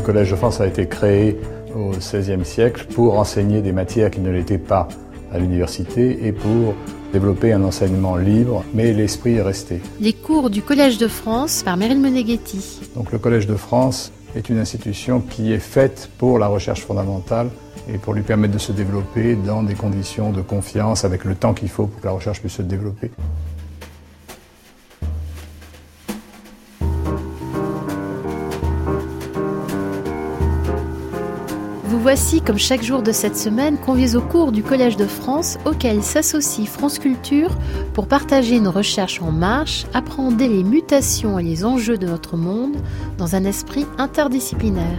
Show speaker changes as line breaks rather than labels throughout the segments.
Collège de France a été créé au XVIe siècle pour enseigner des matières qui ne l'étaient pas à l'université et pour développer un enseignement libre, mais l'esprit est resté.
Les cours du Collège de France par Meryl Moneghetti.
Donc le Collège de France est une institution qui est faite pour la recherche fondamentale et pour lui permettre de se développer dans des conditions de confiance avec le temps qu'il faut pour que la recherche puisse se développer.
Vous voici, comme chaque jour de cette semaine, conviés au cours du Collège de France, auquel s'associe France Culture pour partager nos recherches en marche, appréhender les mutations et les enjeux de notre monde dans un esprit interdisciplinaire.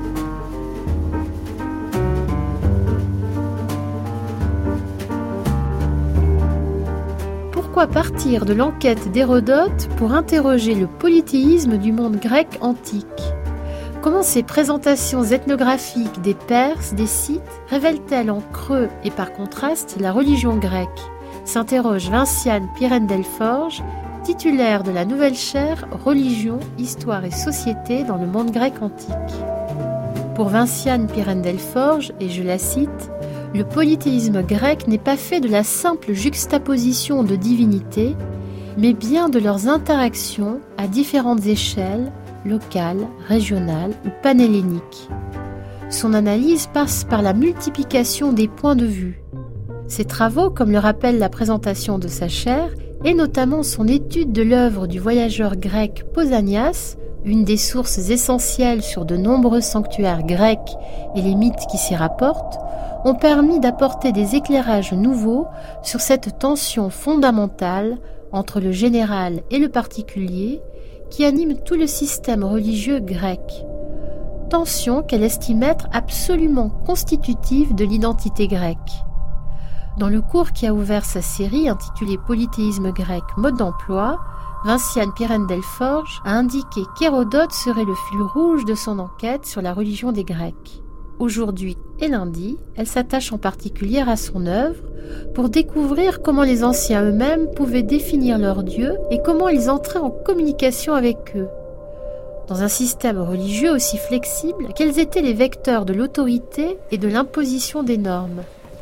Pourquoi partir de l'enquête d'Hérodote pour interroger le polythéisme du monde grec antique ? Comment ces présentations ethnographiques des Perses, des Scythes, révèlent-elles en creux et par contraste la religion grecque ? S'interroge Vinciane Pirène-Delforge, titulaire de la nouvelle chaire Religion, Histoire et Société dans le monde grec antique. Pour Vinciane Pirène-Delforge, et je la cite, « Le polythéisme grec n'est pas fait de la simple juxtaposition de divinités, mais bien de leurs interactions à différentes échelles, locale, régionale ou panhellénique. Son analyse passe par la multiplication des points de vue. Ses travaux, comme le rappelle la présentation de sa chaire, et notamment son étude de l'œuvre du voyageur grec Pausanias, une des sources essentielles sur de nombreux sanctuaires grecs et les mythes qui s'y rapportent, ont permis d'apporter des éclairages nouveaux sur cette tension fondamentale entre le général et le particulier, qui anime tout le système religieux grec. Tension qu'elle estime être absolument constitutive de l'identité grecque. Dans le cours qui a ouvert sa série intitulée Polythéisme grec, mode d'emploi, Vinciane Pirène-Delforge a indiqué qu'Hérodote serait le fil rouge de son enquête sur la religion des Grecs. Aujourd'hui et lundi, elle s'attache en particulier à son œuvre pour découvrir comment les anciens eux-mêmes pouvaient définir leurs dieux et comment ils entraient en communication avec eux. Dans un système religieux aussi flexible, quels étaient les vecteurs de l'autorité et de l'imposition des normes ?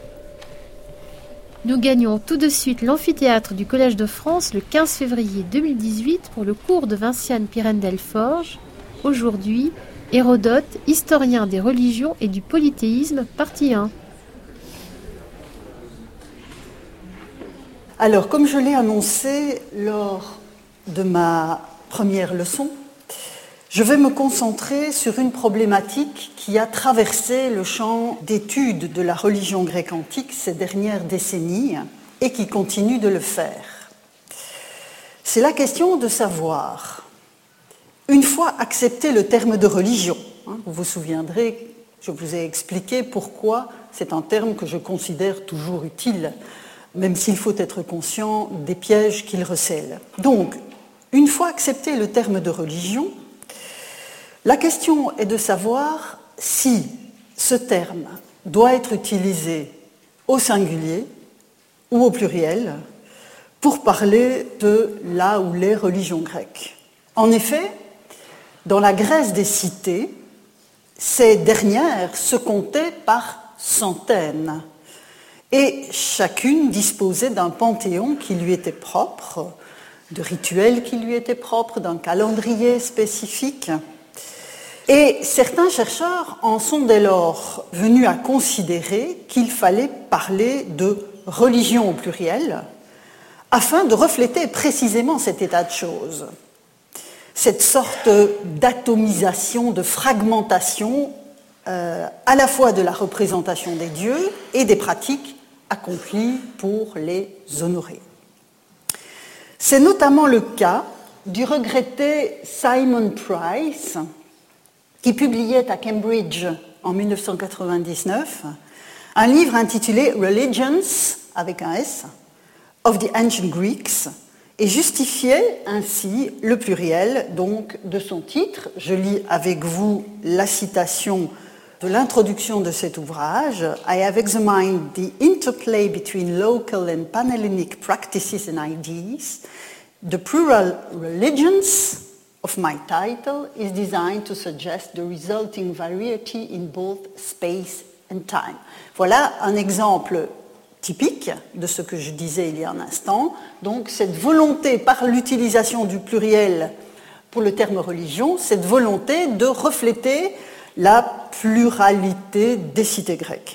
Nous gagnons tout de suite l'amphithéâtre du Collège de France le 15 février 2018 pour le cours de Vinciane Pirène-Delforge. Aujourd'hui, Hérodote, historien des religions et du polythéisme, partie 1.
Alors, comme je l'ai annoncé lors de ma première leçon, je vais me concentrer sur une problématique qui a traversé le champ d'études de la religion grecque antique ces dernières décennies et qui continue de le faire. C'est la question de savoir, une fois accepté le terme de religion, vous vous souviendrez, je vous ai expliqué pourquoi c'est un terme que je considère toujours utile, même s'il faut être conscient des pièges qu'il recèle. Donc, une fois accepté le terme de religion, la question est de savoir si ce terme doit être utilisé au singulier ou au pluriel pour parler de la ou les religions grecques. En effet, dans la Grèce des cités, ces dernières se comptaient par centaines et chacune disposait d'un panthéon qui lui était propre, de rituels qui lui étaient propres, d'un calendrier spécifique. Et certains chercheurs en sont dès lors venus à considérer qu'il fallait parler de religion au pluriel afin de refléter précisément cet état de choses. Cette sorte d'atomisation, de fragmentation à la fois de la représentation des dieux et des pratiques accomplies pour les honorer. C'est notamment le cas du regretté Simon Price, qui publiait à Cambridge en 1999 un livre intitulé « Religions » avec un S, of the Ancient Greeks, et justifiait ainsi le pluriel donc, de son titre. Je lis avec vous la citation de l'introduction de cet ouvrage. « I have examined the interplay between local and Panhellenic practices and ideas, the plural religions of my title is designed to suggest the resulting variety in both space and time. Voilà un exemple typique de ce que je disais il y a un instant. Donc cette volonté par l'utilisation du pluriel pour le terme religion, cette volonté de refléter la pluralité des cités grecques.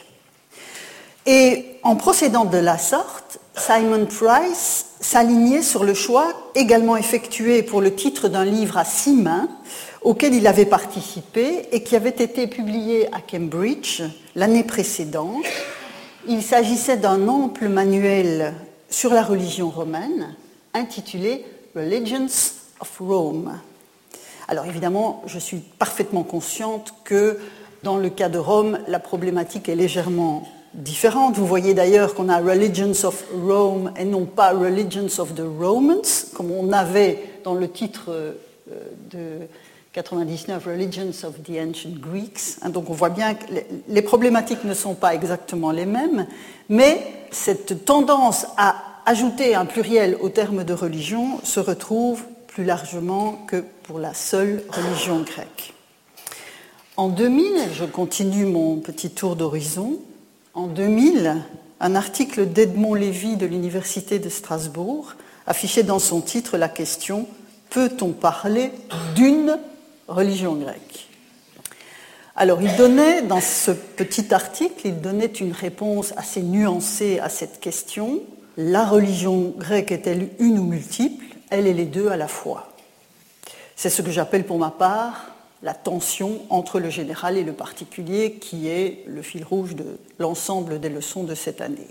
Et en procédant de la sorte, Simon Price s'alignait sur le choix également effectué pour le titre d'un livre à 6 mains auquel il avait participé et qui avait été publié à Cambridge l'année précédente. Il s'agissait d'un ample manuel sur la religion romaine intitulé Religions of Rome. Alors évidemment, je suis parfaitement consciente que dans le cas de Rome, la problématique est légèrement différente. Vous voyez d'ailleurs qu'on a Religions of Rome et non pas Religions of the Romans, comme on avait dans le titre de 99, Religions of the Ancient Greeks. Donc on voit bien que les problématiques ne sont pas exactement les mêmes, mais cette tendance à ajouter un pluriel au terme de religion se retrouve plus largement que pour la seule religion grecque. En 2000, je continue mon petit tour d'horizon. En 2000, un article d'Edmond Lévy de l'Université de Strasbourg affichait dans son titre la question « Peut-on parler d'une religion grecque ?» Alors, il donnait, dans ce petit article, il donnait une réponse assez nuancée à cette question. La religion grecque est-elle une ou multiple ? Elle et les deux à la fois. C'est ce que j'appelle pour ma part la tension entre le général et le particulier qui est le fil rouge de l'ensemble des leçons de cette année.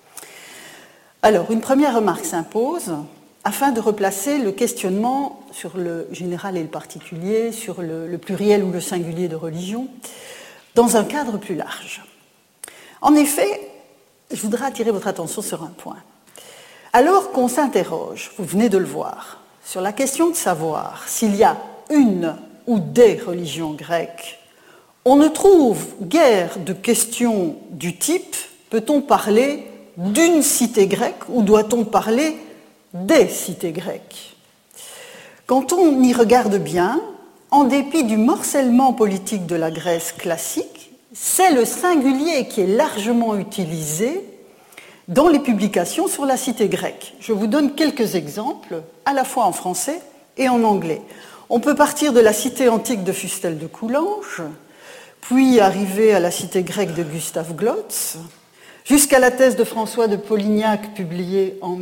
Alors, une première remarque s'impose afin de replacer le questionnement sur le général et le particulier, sur le pluriel ou le singulier de religion, dans un cadre plus large. En effet, je voudrais attirer votre attention sur un point. Alors qu'on s'interroge, vous venez de le voir, sur la question de savoir s'il y a une ou des religions grecques, on ne trouve guère de questions du type « peut-on parler d'une cité grecque ou doit-on parler des cités grecques ?» Quand on y regarde bien, en dépit du morcellement politique de la Grèce classique, c'est le singulier qui est largement utilisé dans les publications sur la cité grecque. Je vous donne quelques exemples, à la fois en français et en anglais. On peut partir de la cité antique de Fustel de Coulanges, puis arriver à la cité grecque de Gustave Glotz, jusqu'à la thèse de François de Polignac publiée en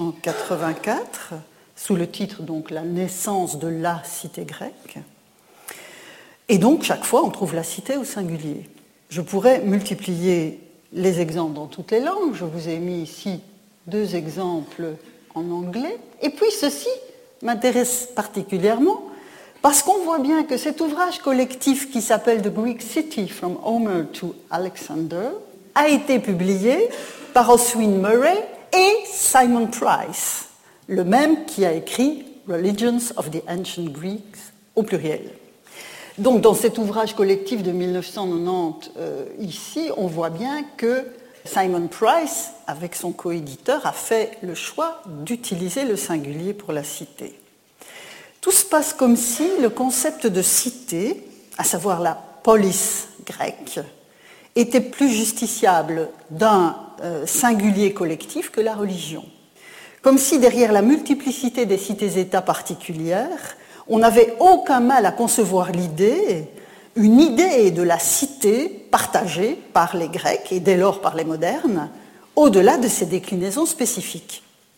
1984, sous le titre donc « La naissance de la cité grecque ». Et donc, chaque fois, on trouve la cité au singulier. Je pourrais multiplier les exemples dans toutes les langues. Je vous ai mis ici 2 exemples en anglais. Et puis, ceci m'intéresse particulièrement parce qu'on voit bien que cet ouvrage collectif qui s'appelle The Greek City from Homer to Alexander a été publié par Oswin Murray et Simon Price, le même qui a écrit Religions of the Ancient Greeks au pluriel. Donc, dans cet ouvrage collectif de 1990, ici, on voit bien que Simon Price, avec son coéditeur, a fait le choix d'utiliser le singulier pour la cité. Tout se passe comme si le concept de cité, à savoir la polis grecque, était plus justiciable d'un singulier collectif que la religion. Comme si derrière la multiplicité des cités-États particulières, on n'avait aucun mal à concevoir une idée de la cité partagée par les Grecs et dès lors par les modernes, au-delà de ces déclinaisons spécifiques.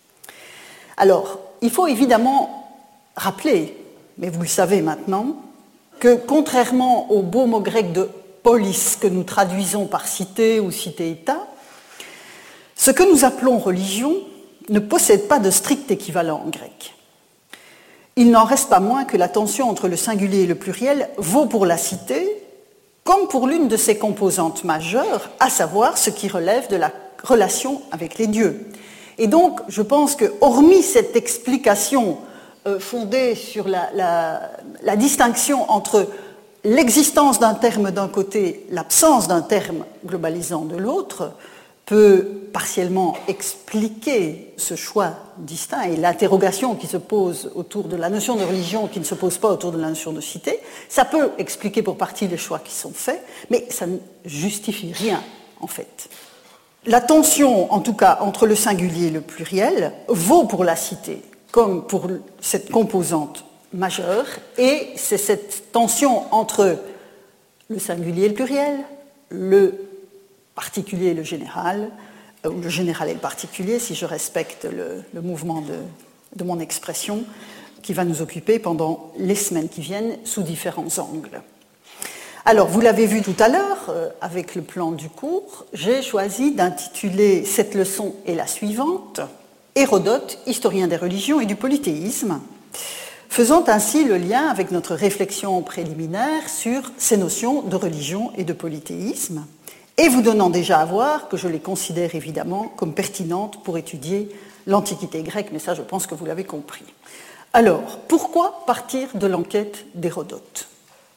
Alors, il faut évidemment rappeler, mais vous le savez maintenant, que contrairement au beau mot grec de polis que nous traduisons par cité ou cité-État, ce que nous appelons religion ne possède pas de strict équivalent en grec. Il n'en reste pas moins que la tension entre le singulier et le pluriel vaut pour la cité comme pour l'une de ses composantes majeures, à savoir ce qui relève de la relation avec les dieux. Et donc, je pense que, hormis cette explication fondée sur la distinction entre l'existence d'un terme d'un côté, l'absence d'un terme globalisant de l'autre, peut partiellement expliquer ce choix distinct et l'interrogation qui se pose autour de la notion de religion qui ne se pose pas autour de la notion de cité. Ça peut expliquer pour partie les choix qui sont faits, mais ça ne justifie rien, en fait. La tension, en tout cas, entre le singulier et le pluriel, vaut pour la cité comme pour cette composante majeure, et c'est cette tension entre le singulier et le pluriel, le particulier et le général, ou le général et le particulier, si je respecte le mouvement de mon expression, qui va nous occuper pendant les semaines qui viennent sous différents angles. Alors, vous l'avez vu tout à l'heure, avec le plan du cours, j'ai choisi d'intituler cette leçon et la suivante « Hérodote, historien des religions et du polythéisme », faisant ainsi le lien avec notre réflexion préliminaire sur ces notions de religion et de polythéisme, et vous donnant déjà à voir que je les considère évidemment comme pertinentes pour étudier l'Antiquité grecque, mais ça je pense que vous l'avez compris. Alors, pourquoi partir de l'enquête d'Hérodote ?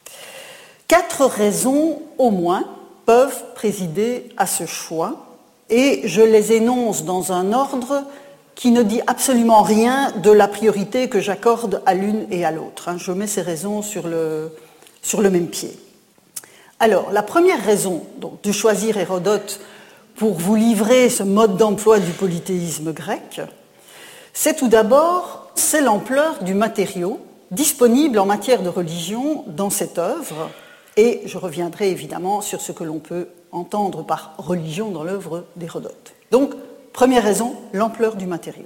4 raisons au moins peuvent présider à ce choix, et je les énonce dans un ordre qui ne dit absolument rien de la priorité que j'accorde à l'une et à l'autre. Je mets ces raisons sur le même pied. Alors, la première raison donc, de choisir Hérodote pour vous livrer ce mode d'emploi du polythéisme grec, c'est tout d'abord, c'est l'ampleur du matériau disponible en matière de religion dans cette œuvre, et je reviendrai évidemment sur ce que l'on peut entendre par religion dans l'œuvre d'Hérodote. Donc, première raison, l'ampleur du matériau.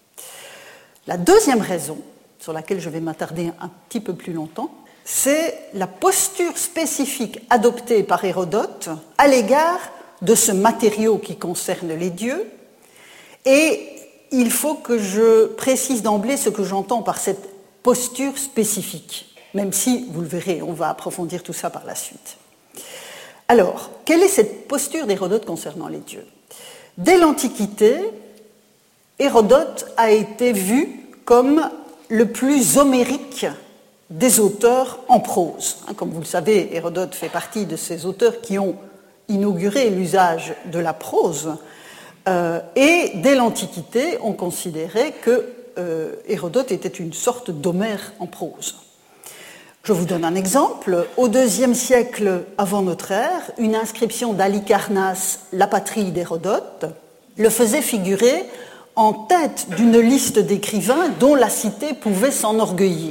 La deuxième raison, sur laquelle je vais m'attarder un petit peu plus longtemps, c'est la posture spécifique adoptée par Hérodote à l'égard de ce matériau qui concerne les dieux. Et il faut que je précise d'emblée ce que j'entends par cette posture spécifique, même si, vous le verrez, on va approfondir tout ça par la suite. Alors, quelle est cette posture d'Hérodote concernant les dieux ? Dès l'Antiquité, Hérodote a été vu comme le plus homérique des auteurs en prose. Comme vous le savez, Hérodote fait partie de ces auteurs qui ont inauguré l'usage de la prose. Et dès l'Antiquité, on considérait que Hérodote était une sorte d'Homère en prose. Je vous donne un exemple. Au IIe siècle avant notre ère, une inscription d'Halicarnasse, la patrie d'Hérodote, le faisait figurer en tête d'une liste d'écrivains dont la cité pouvait s'enorgueillir.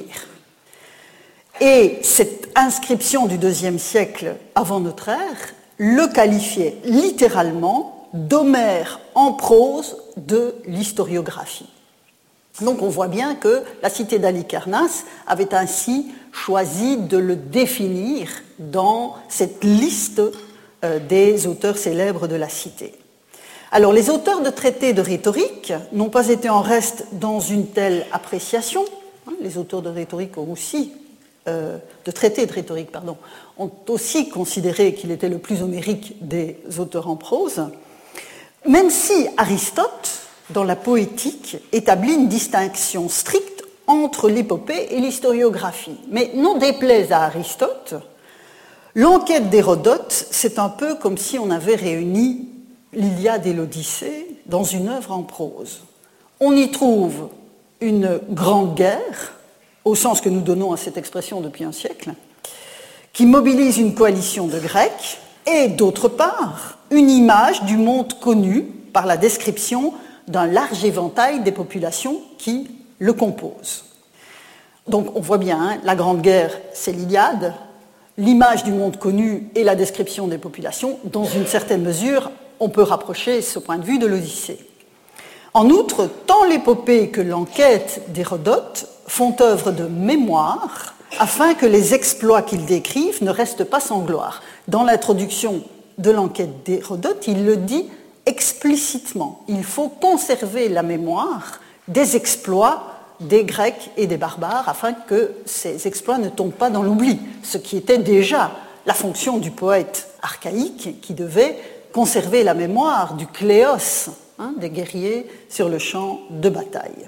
Et cette inscription du IIe siècle avant notre ère le qualifiait littéralement d'Homère en prose de l'historiographie. Donc on voit bien que la cité d'Halicarnasse avait ainsi choisi de le définir dans cette liste des auteurs célèbres de la cité. Alors les auteurs de traités de rhétorique n'ont pas été en reste dans une telle appréciation. Les auteurs de rhétorique ont aussi, de traités de rhétorique, pardon, ont aussi considéré qu'il était le plus homérique des auteurs en prose, même si Aristote, dans la poétique, établit une distinction stricte entre l'épopée et l'historiographie. Mais non déplaise à Aristote, l'enquête d'Hérodote, c'est un peu comme si on avait réuni l'Iliade et l'Odyssée dans une œuvre en prose. On y trouve une grande guerre, au sens que nous donnons à cette expression depuis un siècle, qui mobilise une coalition de Grecs, et d'autre part, une image du monde connu par la description d'un large éventail des populations qui le composent. Donc on voit bien, la Grande Guerre, c'est l'Iliade, l'image du monde connu et la description des populations, dans une certaine mesure, on peut rapprocher ce point de vue de l'Odyssée. En outre, tant l'épopée que l'enquête d'Hérodote font œuvre de mémoire afin que les exploits qu'ils décrivent ne restent pas sans gloire. Dans l'introduction de l'enquête d'Hérodote, il le dit explicitement. Il faut conserver la mémoire des exploits des Grecs et des barbares afin que ces exploits ne tombent pas dans l'oubli, ce qui était déjà la fonction du poète archaïque qui devait conserver la mémoire du kléos, des guerriers sur le champ de bataille.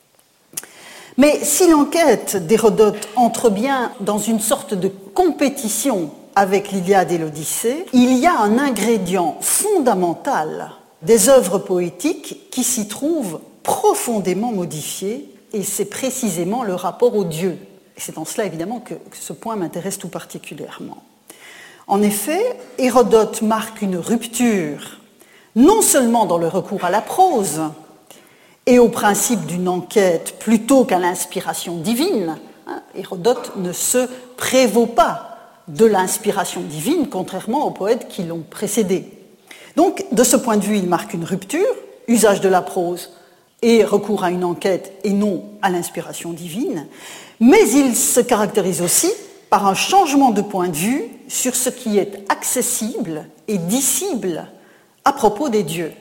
Mais si l'enquête d'Hérodote entre bien dans une sorte de compétition avec l'Iliade et l'Odyssée, il y a un ingrédient fondamental des œuvres poétiques qui s'y trouvent profondément modifiées, et c'est précisément le rapport au Dieu. Et c'est en cela, évidemment, que ce point m'intéresse tout particulièrement. En effet, Hérodote marque une rupture, non seulement dans le recours à la prose et au principe d'une enquête plutôt qu'à l'inspiration divine. Hérodote ne se prévaut pas de l'inspiration divine, contrairement aux poètes qui l'ont précédé. Donc, de ce point de vue, il marque une rupture, usage de la prose et recours à une enquête et non à l'inspiration divine, mais il se caractérise aussi par un changement de point de vue sur ce qui est accessible et dissible à propos des dieux.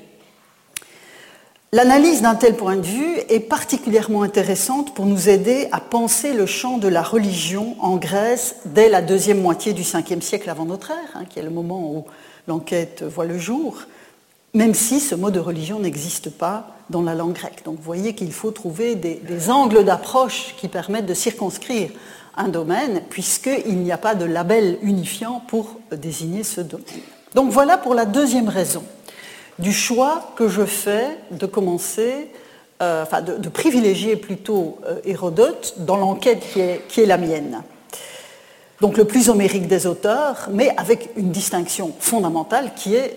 L'analyse d'un tel point de vue est particulièrement intéressante pour nous aider à penser le champ de la religion en Grèce dès la deuxième moitié du Ve siècle avant notre ère, qui est le moment où l'enquête voit le jour, même si ce mot de religion n'existe pas dans la langue grecque. Donc vous voyez qu'il faut trouver des angles d'approche qui permettent de circonscrire un domaine, puisqu'il n'y a pas de label unifiant pour désigner ce domaine. Donc voilà pour la deuxième raison du choix que je fais de commencer, de privilégier plutôt Hérodote dans l'enquête qui est la mienne. Donc le plus homérique des auteurs, mais avec une distinction fondamentale qui est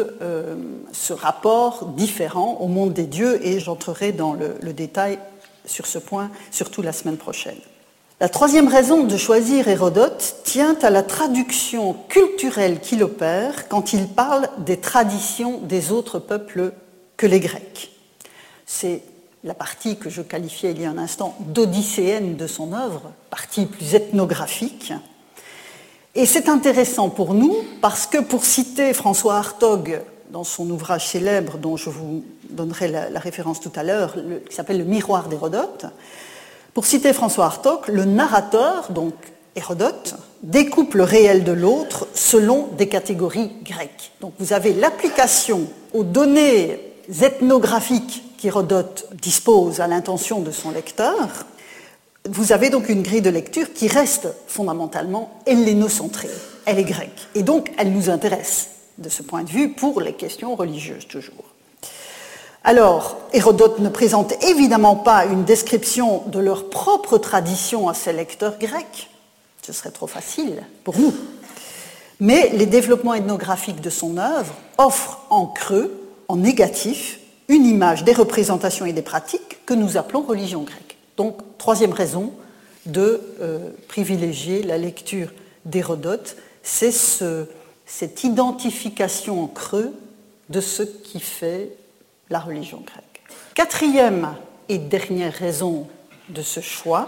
ce rapport différent au monde des dieux, et j'entrerai dans le détail sur ce point, surtout la semaine prochaine. La troisième raison de choisir Hérodote tient à la traduction culturelle qu'il opère quand il parle des traditions des autres peuples que les Grecs. C'est la partie que je qualifiais il y a un instant d'odysséenne de son œuvre, partie plus ethnographique. Et c'est intéressant pour nous parce que, pour citer François Hartog dans son ouvrage célèbre dont je vous donnerai la référence tout à l'heure, qui s'appelle « Le miroir d'Hérodote », pour citer François Hartog, le narrateur, donc Hérodote, découpe le réel de l'autre selon des catégories grecques. Donc vous avez l'application aux données ethnographiques qu'Hérodote dispose à l'intention de son lecteur. Vous avez donc une grille de lecture qui reste fondamentalement hellénocentrée. Elle est grecque. Et donc elle nous intéresse de ce point de vue pour les questions religieuses toujours. Alors, Hérodote ne présente évidemment pas une description de leur propre tradition à ses lecteurs grecs, ce serait trop facile pour nous, mais les développements ethnographiques de son œuvre offrent en creux, en négatif, une image des représentations et des pratiques que nous appelons religion grecque. Donc, troisième raison de privilégier la lecture d'Hérodote, c'est cette identification en creux de ce qui fait la religion grecque. Quatrième et dernière raison de ce choix,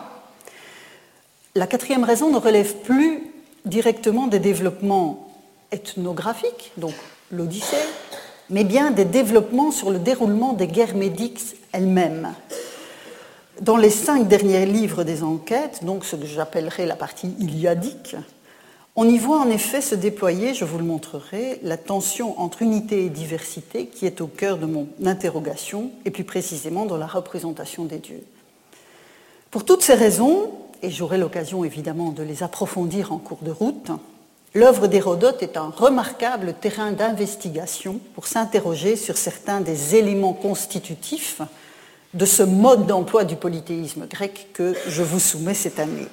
la quatrième raison ne relève plus directement des développements ethnographiques, donc l'Odyssée, mais bien des développements sur le déroulement des guerres médiques elles-mêmes. Dans les 5 derniers livres des enquêtes, donc ce que j'appellerai la partie iliadique, on y voit en effet se déployer, je vous le montrerai, la tension entre unité et diversité qui est au cœur de mon interrogation, et plus précisément dans la représentation des dieux. Pour toutes ces raisons, et j'aurai l'occasion évidemment de les approfondir en cours de route, l'œuvre d'Hérodote est un remarquable terrain d'investigation pour s'interroger sur certains des éléments constitutifs de ce mode d'emploi du polythéisme grec que je vous soumets cette année.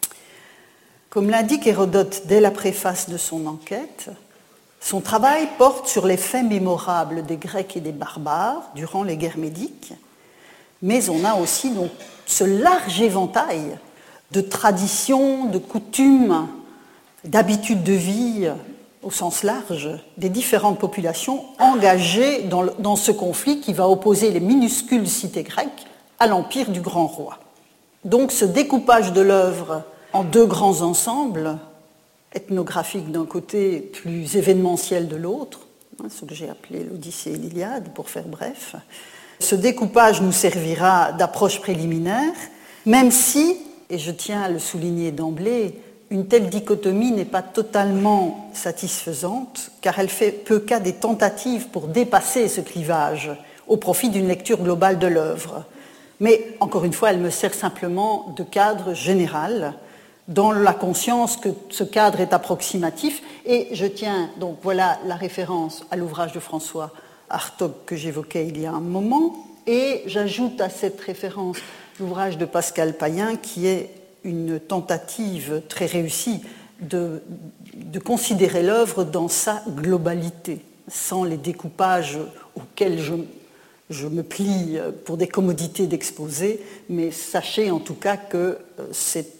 Comme l'indique Hérodote dès la préface de son enquête, son travail porte sur les faits mémorables des Grecs et des barbares durant les guerres médiques, mais on a aussi donc ce large éventail de traditions, de coutumes, d'habitudes de vie au sens large des différentes populations engagées dans ce conflit qui va opposer les minuscules cités grecques à l'empire du grand roi. Donc ce découpage de l'œuvre en 2 grands ensembles, ethnographiques d'un côté, plus événementiels de l'autre, ce que j'ai appelé l'Odyssée et l'Iliade, pour faire bref. Ce découpage nous servira d'approche préliminaire, même si, et je tiens à le souligner d'emblée, une telle dichotomie n'est pas totalement satisfaisante, car elle fait peu cas des tentatives pour dépasser ce clivage au profit d'une lecture globale de l'œuvre. Mais, encore une fois, elle me sert simplement de cadre général, dans la conscience que ce cadre est approximatif, et je tiens, donc voilà la référence à l'ouvrage de François Hartog que j'évoquais il y a un moment, et j'ajoute à cette référence l'ouvrage de Pascal Payen qui est une tentative très réussie de considérer l'œuvre dans sa globalité, sans les découpages auxquels je me plie pour des commodités d'exposer, mais sachez en tout cas que c'est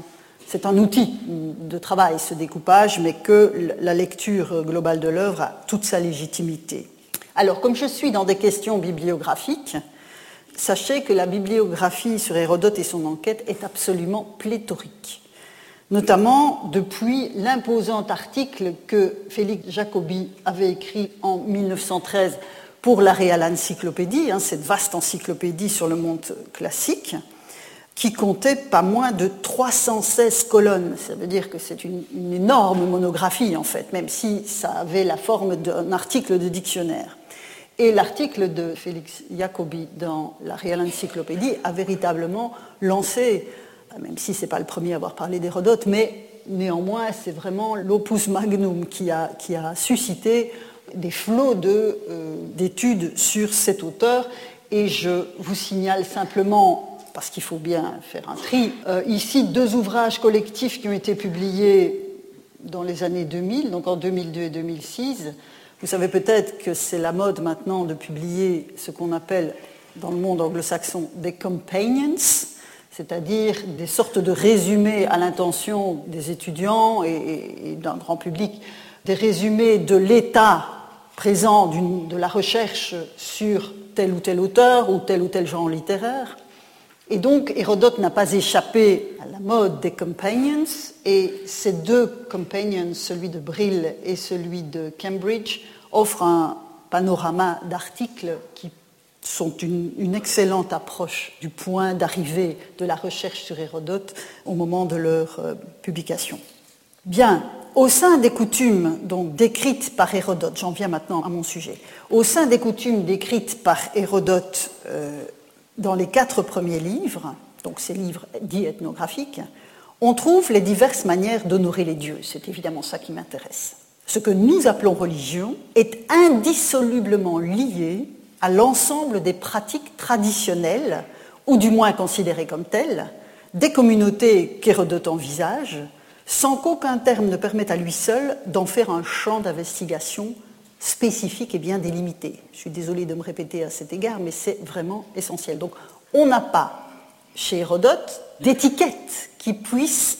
un outil de travail, ce découpage, mais que la lecture globale de l'œuvre a toute sa légitimité. Alors, comme je suis dans des questions bibliographiques, sachez que la bibliographie sur Hérodote et son enquête est absolument pléthorique, notamment depuis l'imposant article que Félix Jacobi avait écrit en 1913 pour la Real Encyclopédie, cette vaste encyclopédie sur le monde classique, qui comptait pas moins de 316 colonnes. Ça veut dire que c'est une énorme monographie, en fait, même si ça avait la forme d'un article de dictionnaire. Et l'article de Félix Jacobi dans la Real Encyclopédie a véritablement lancé, même si ce n'est pas le premier à avoir parlé d'Hérodote, mais néanmoins c'est vraiment l'opus magnum qui a suscité des flots d'études sur cet auteur. Et je vous signale simplement, parce qu'il faut bien faire un tri, ici 2 ouvrages collectifs qui ont été publiés dans les années 2000, donc en 2002 et 2006. Vous savez peut-être que c'est la mode maintenant de publier ce qu'on appelle dans le monde anglo-saxon des companions, c'est-à-dire des sortes de résumés à l'intention des étudiants et d'un grand public, des résumés de l'état présent de la recherche sur tel ou tel auteur ou tel genre littéraire. Et donc Hérodote n'a pas échappé à la mode des companions, et ces 2 companions, celui de Brill et celui de Cambridge, offrent un panorama d'articles qui sont une excellente approche du point d'arrivée de la recherche sur Hérodote au moment de leur publication. Bien, au sein des coutumes donc décrites par Hérodote, j'en viens maintenant à mon sujet, au sein des coutumes décrites par Hérodote dans les 4 premiers livres, donc ces livres dits ethnographiques, on trouve les diverses manières d'honorer les dieux. C'est évidemment ça qui m'intéresse. Ce que nous appelons religion est indissolublement lié à l'ensemble des pratiques traditionnelles, ou du moins considérées comme telles, des communautés qu'Hérodote envisage, sans qu'aucun terme ne permette à lui seul d'en faire un champ d'investigation spécifique et bien délimité. Je suis désolée de me répéter à cet égard, mais c'est vraiment essentiel. Donc, on n'a pas, chez Hérodote, d'étiquette qui puisse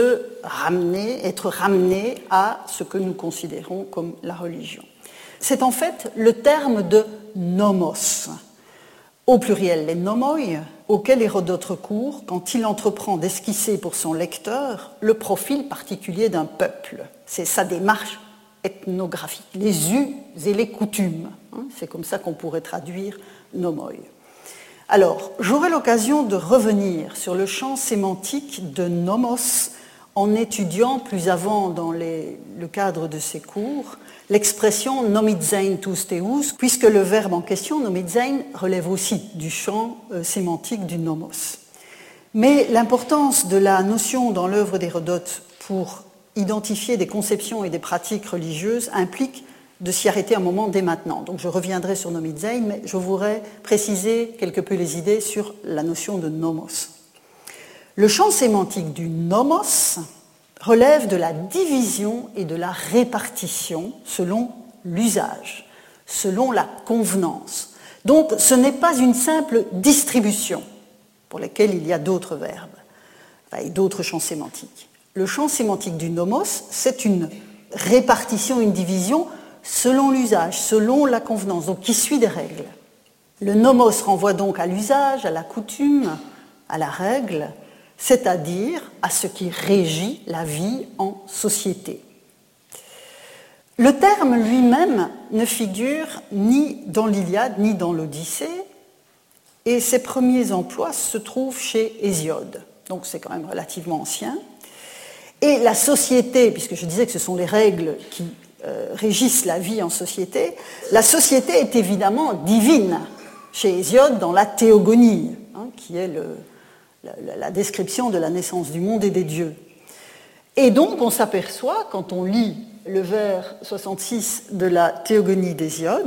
être ramenée à ce que nous considérons comme la religion. C'est en fait le terme de nomos, au pluriel les nomoi, auquel Hérodote recourt quand il entreprend d'esquisser pour son lecteur le profil particulier d'un peuple. C'est sa démarche ethnographique, les us et les coutumes. C'est comme ça qu'on pourrait traduire nomoi. Alors, j'aurai l'occasion de revenir sur le champ sémantique de nomos en étudiant plus avant dans le cadre de ces cours l'expression nomidzein tous teus, puisque le verbe en question, nomidzein, relève aussi du champ sémantique du nomos. Mais l'importance de la notion dans l'œuvre d'Hérodote pour identifier des conceptions et des pratiques religieuses implique de s'y arrêter un moment dès maintenant. Donc je reviendrai sur nomidzein, mais je voudrais préciser quelque peu les idées sur la notion de nomos. Le champ sémantique du nomos relève de la division et de la répartition selon l'usage, selon la convenance. Donc ce n'est pas une simple distribution pour laquelle il y a d'autres verbes et d'autres champs sémantiques. Le champ sémantique du nomos, c'est une répartition, une division selon l'usage, selon la convenance, donc qui suit des règles. Le nomos renvoie donc à l'usage, à la coutume, à la règle, c'est-à-dire à ce qui régit la vie en société. Le terme lui-même ne figure ni dans l'Iliade ni dans l'Odyssée, et ses premiers emplois se trouvent chez Hésiode, donc c'est quand même relativement ancien. Et la société, puisque je disais que ce sont les règles qui régissent la vie en société, la société est évidemment divine chez Hésiode dans la théogonie, qui est la description de la naissance du monde et des dieux. Et donc on s'aperçoit, quand on lit le vers 66 de la théogonie d'Hésiode,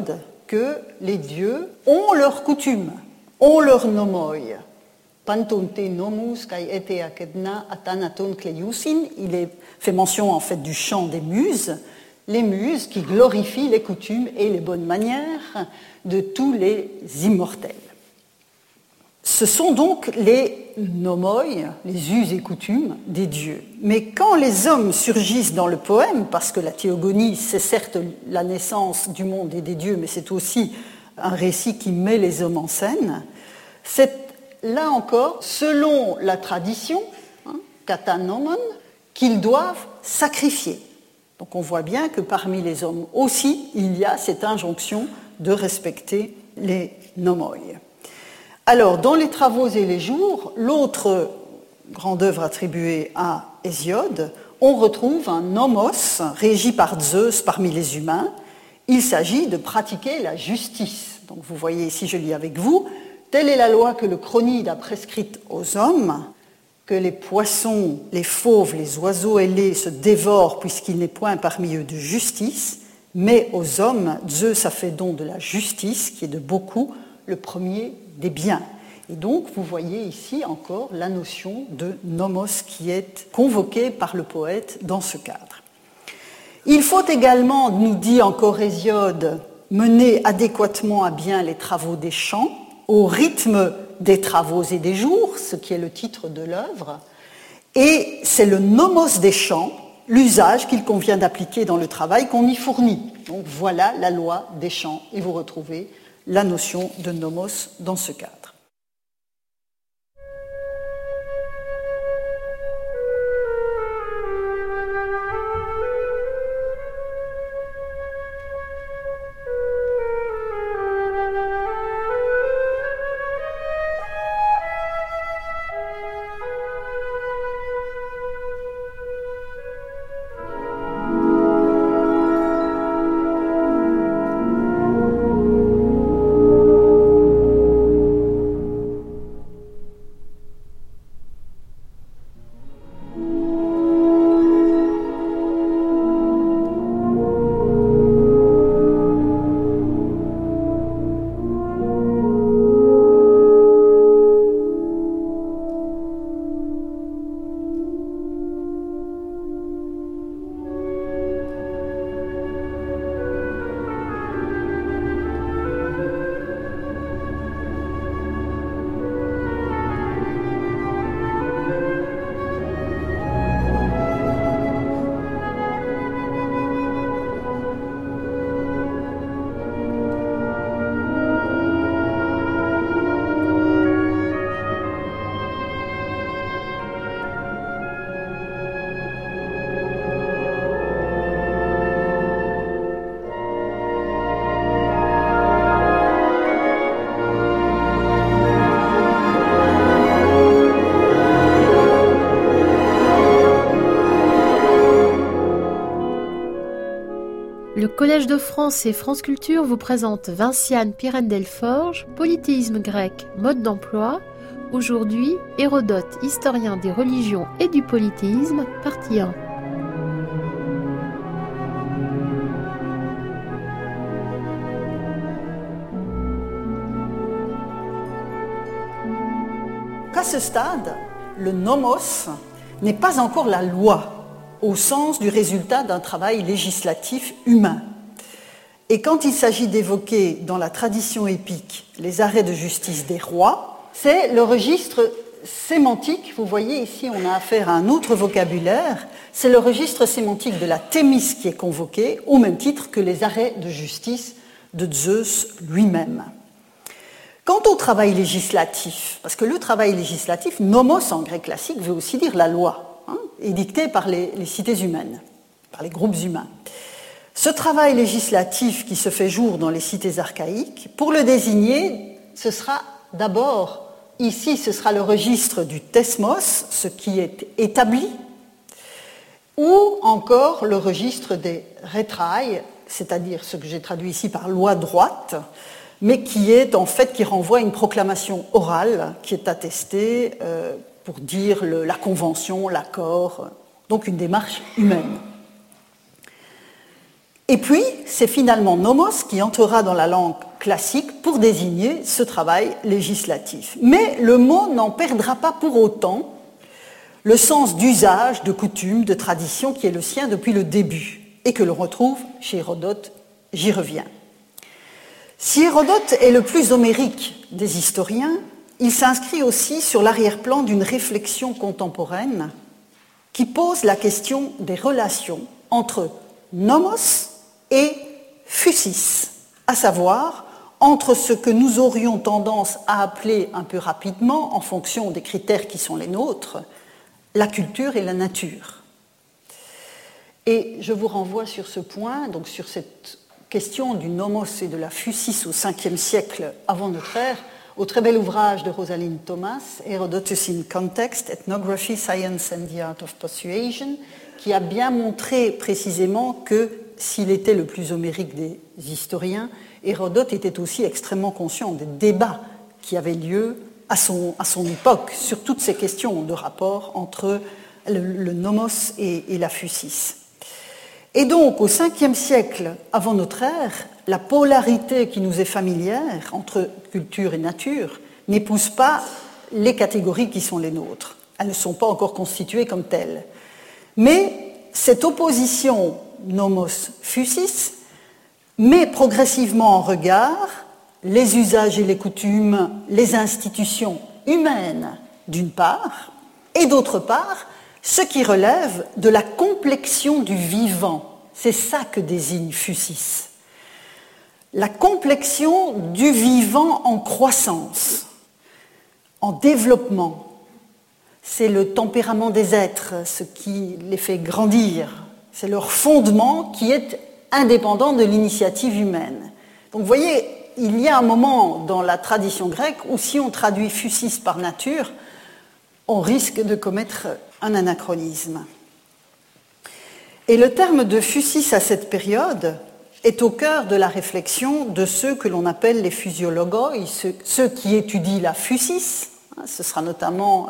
que les dieux ont leurs coutumes, ont leur nomoi. Pantonte nomus kai ete akedna atanaton cleiusin. Il est fait mention en fait du chant des muses, les muses qui glorifient les coutumes et les bonnes manières de tous les immortels. Ce sont donc les nomoi, les us et coutumes des dieux. Mais quand les hommes surgissent dans le poème, parce que la théogonie, c'est certes la naissance du monde et des dieux, mais c'est aussi un récit qui met les hommes en scène, c'est là encore, selon la tradition, katanomon, qu'ils doivent sacrifier. Donc on voit bien que parmi les hommes aussi, il y a cette injonction de respecter les nomoi. Alors, dans les Travaux et les Jours, l'autre grande œuvre attribuée à Hésiode, on retrouve un nomos régi par Zeus parmi les humains. Il s'agit de pratiquer la justice. Donc vous voyez ici, je lis avec vous, telle est la loi que le Chronide a prescrite aux hommes, que les poissons, les fauves, les oiseaux ailés se dévorent puisqu'il n'est point parmi eux de justice, mais aux hommes, Zeus a fait don de la justice, qui est de beaucoup le premier des biens. Et donc, vous voyez ici encore la notion de nomos qui est convoquée par le poète dans ce cadre. Il faut également, nous dit encore Hésiode, mener adéquatement à bien les travaux des champs, au rythme des travaux et des jours, ce qui est le titre de l'œuvre, et c'est le nomos des champs, l'usage qu'il convient d'appliquer dans le travail qu'on y fournit. Donc voilà la loi des champs, et vous retrouvez la notion de nomos dans ce cadre.
Le Collège de France et France Culture vous présente Vinciane Pirène-Delforge, Polythéisme grec, mode d'emploi. Aujourd'hui, Hérodote, historien des religions et du polythéisme, partie 1.
Qu'à ce stade, le nomos n'est pas encore la loi, au sens du résultat d'un travail législatif humain. Et quand il s'agit d'évoquer dans la tradition épique les arrêts de justice des rois, c'est le registre sémantique. Vous voyez ici, on a affaire à un autre vocabulaire. C'est le registre sémantique de la thémis qui est convoqué, au même titre que les arrêts de justice de Zeus lui-même. Quant au travail législatif, parce que le travail législatif, nomos en grec classique, veut aussi dire la loi, édictée par les cités humaines, par les groupes humains. Ce travail législatif qui se fait jour dans les cités archaïques, pour le désigner, ce sera d'abord, ici, ce sera le registre du thesmos, ce qui est établi, ou encore le registre des rétrailles, c'est-à-dire ce que j'ai traduit ici par loi droite, mais qui est en fait, qui renvoie à une proclamation orale qui est attestée pour dire la convention, l'accord, donc une démarche humaine. Et puis, c'est finalement nomos qui entrera dans la langue classique pour désigner ce travail législatif. Mais le mot n'en perdra pas pour autant le sens d'usage, de coutume, de tradition qui est le sien depuis le début et que l'on retrouve chez Hérodote, j'y reviens. Si Hérodote est le plus homérique des historiens, il s'inscrit aussi sur l'arrière-plan d'une réflexion contemporaine qui pose la question des relations entre nomos et physis, à savoir entre ce que nous aurions tendance à appeler un peu rapidement, en fonction des critères qui sont les nôtres, la culture et la nature. Et je vous renvoie sur ce point, donc sur cette question du nomos et de la physis au 5e siècle avant notre ère, au très bel ouvrage de Rosalind Thomas, Herodotus in Context, Ethnography, Science and the Art of Persuasion, qui a bien montré précisément que s'il était le plus homérique des historiens, Hérodote était aussi extrêmement conscient des débats qui avaient lieu à son époque sur toutes ces questions de rapport entre le nomos et la physis. Et donc, au 5e siècle avant notre ère, la polarité qui nous est familière entre culture et nature n'épouse pas les catégories qui sont les nôtres. Elles ne sont pas encore constituées comme telles. Mais cette opposition nomos-physis met progressivement en regard les usages et les coutumes, les institutions humaines d'une part, et d'autre part, ce qui relève de la complexion du vivant. C'est ça que désigne physis. La complexion du vivant en croissance, en développement. C'est le tempérament des êtres, ce qui les fait grandir. C'est leur fondement qui est indépendant de l'initiative humaine. Donc vous voyez, il y a un moment dans la tradition grecque où si on traduit physis par nature, on risque de commettre un anachronisme. Et le terme de physis à cette période est au cœur de la réflexion de ceux que l'on appelle les physiologoi, ceux qui étudient la physis. Ce sera notamment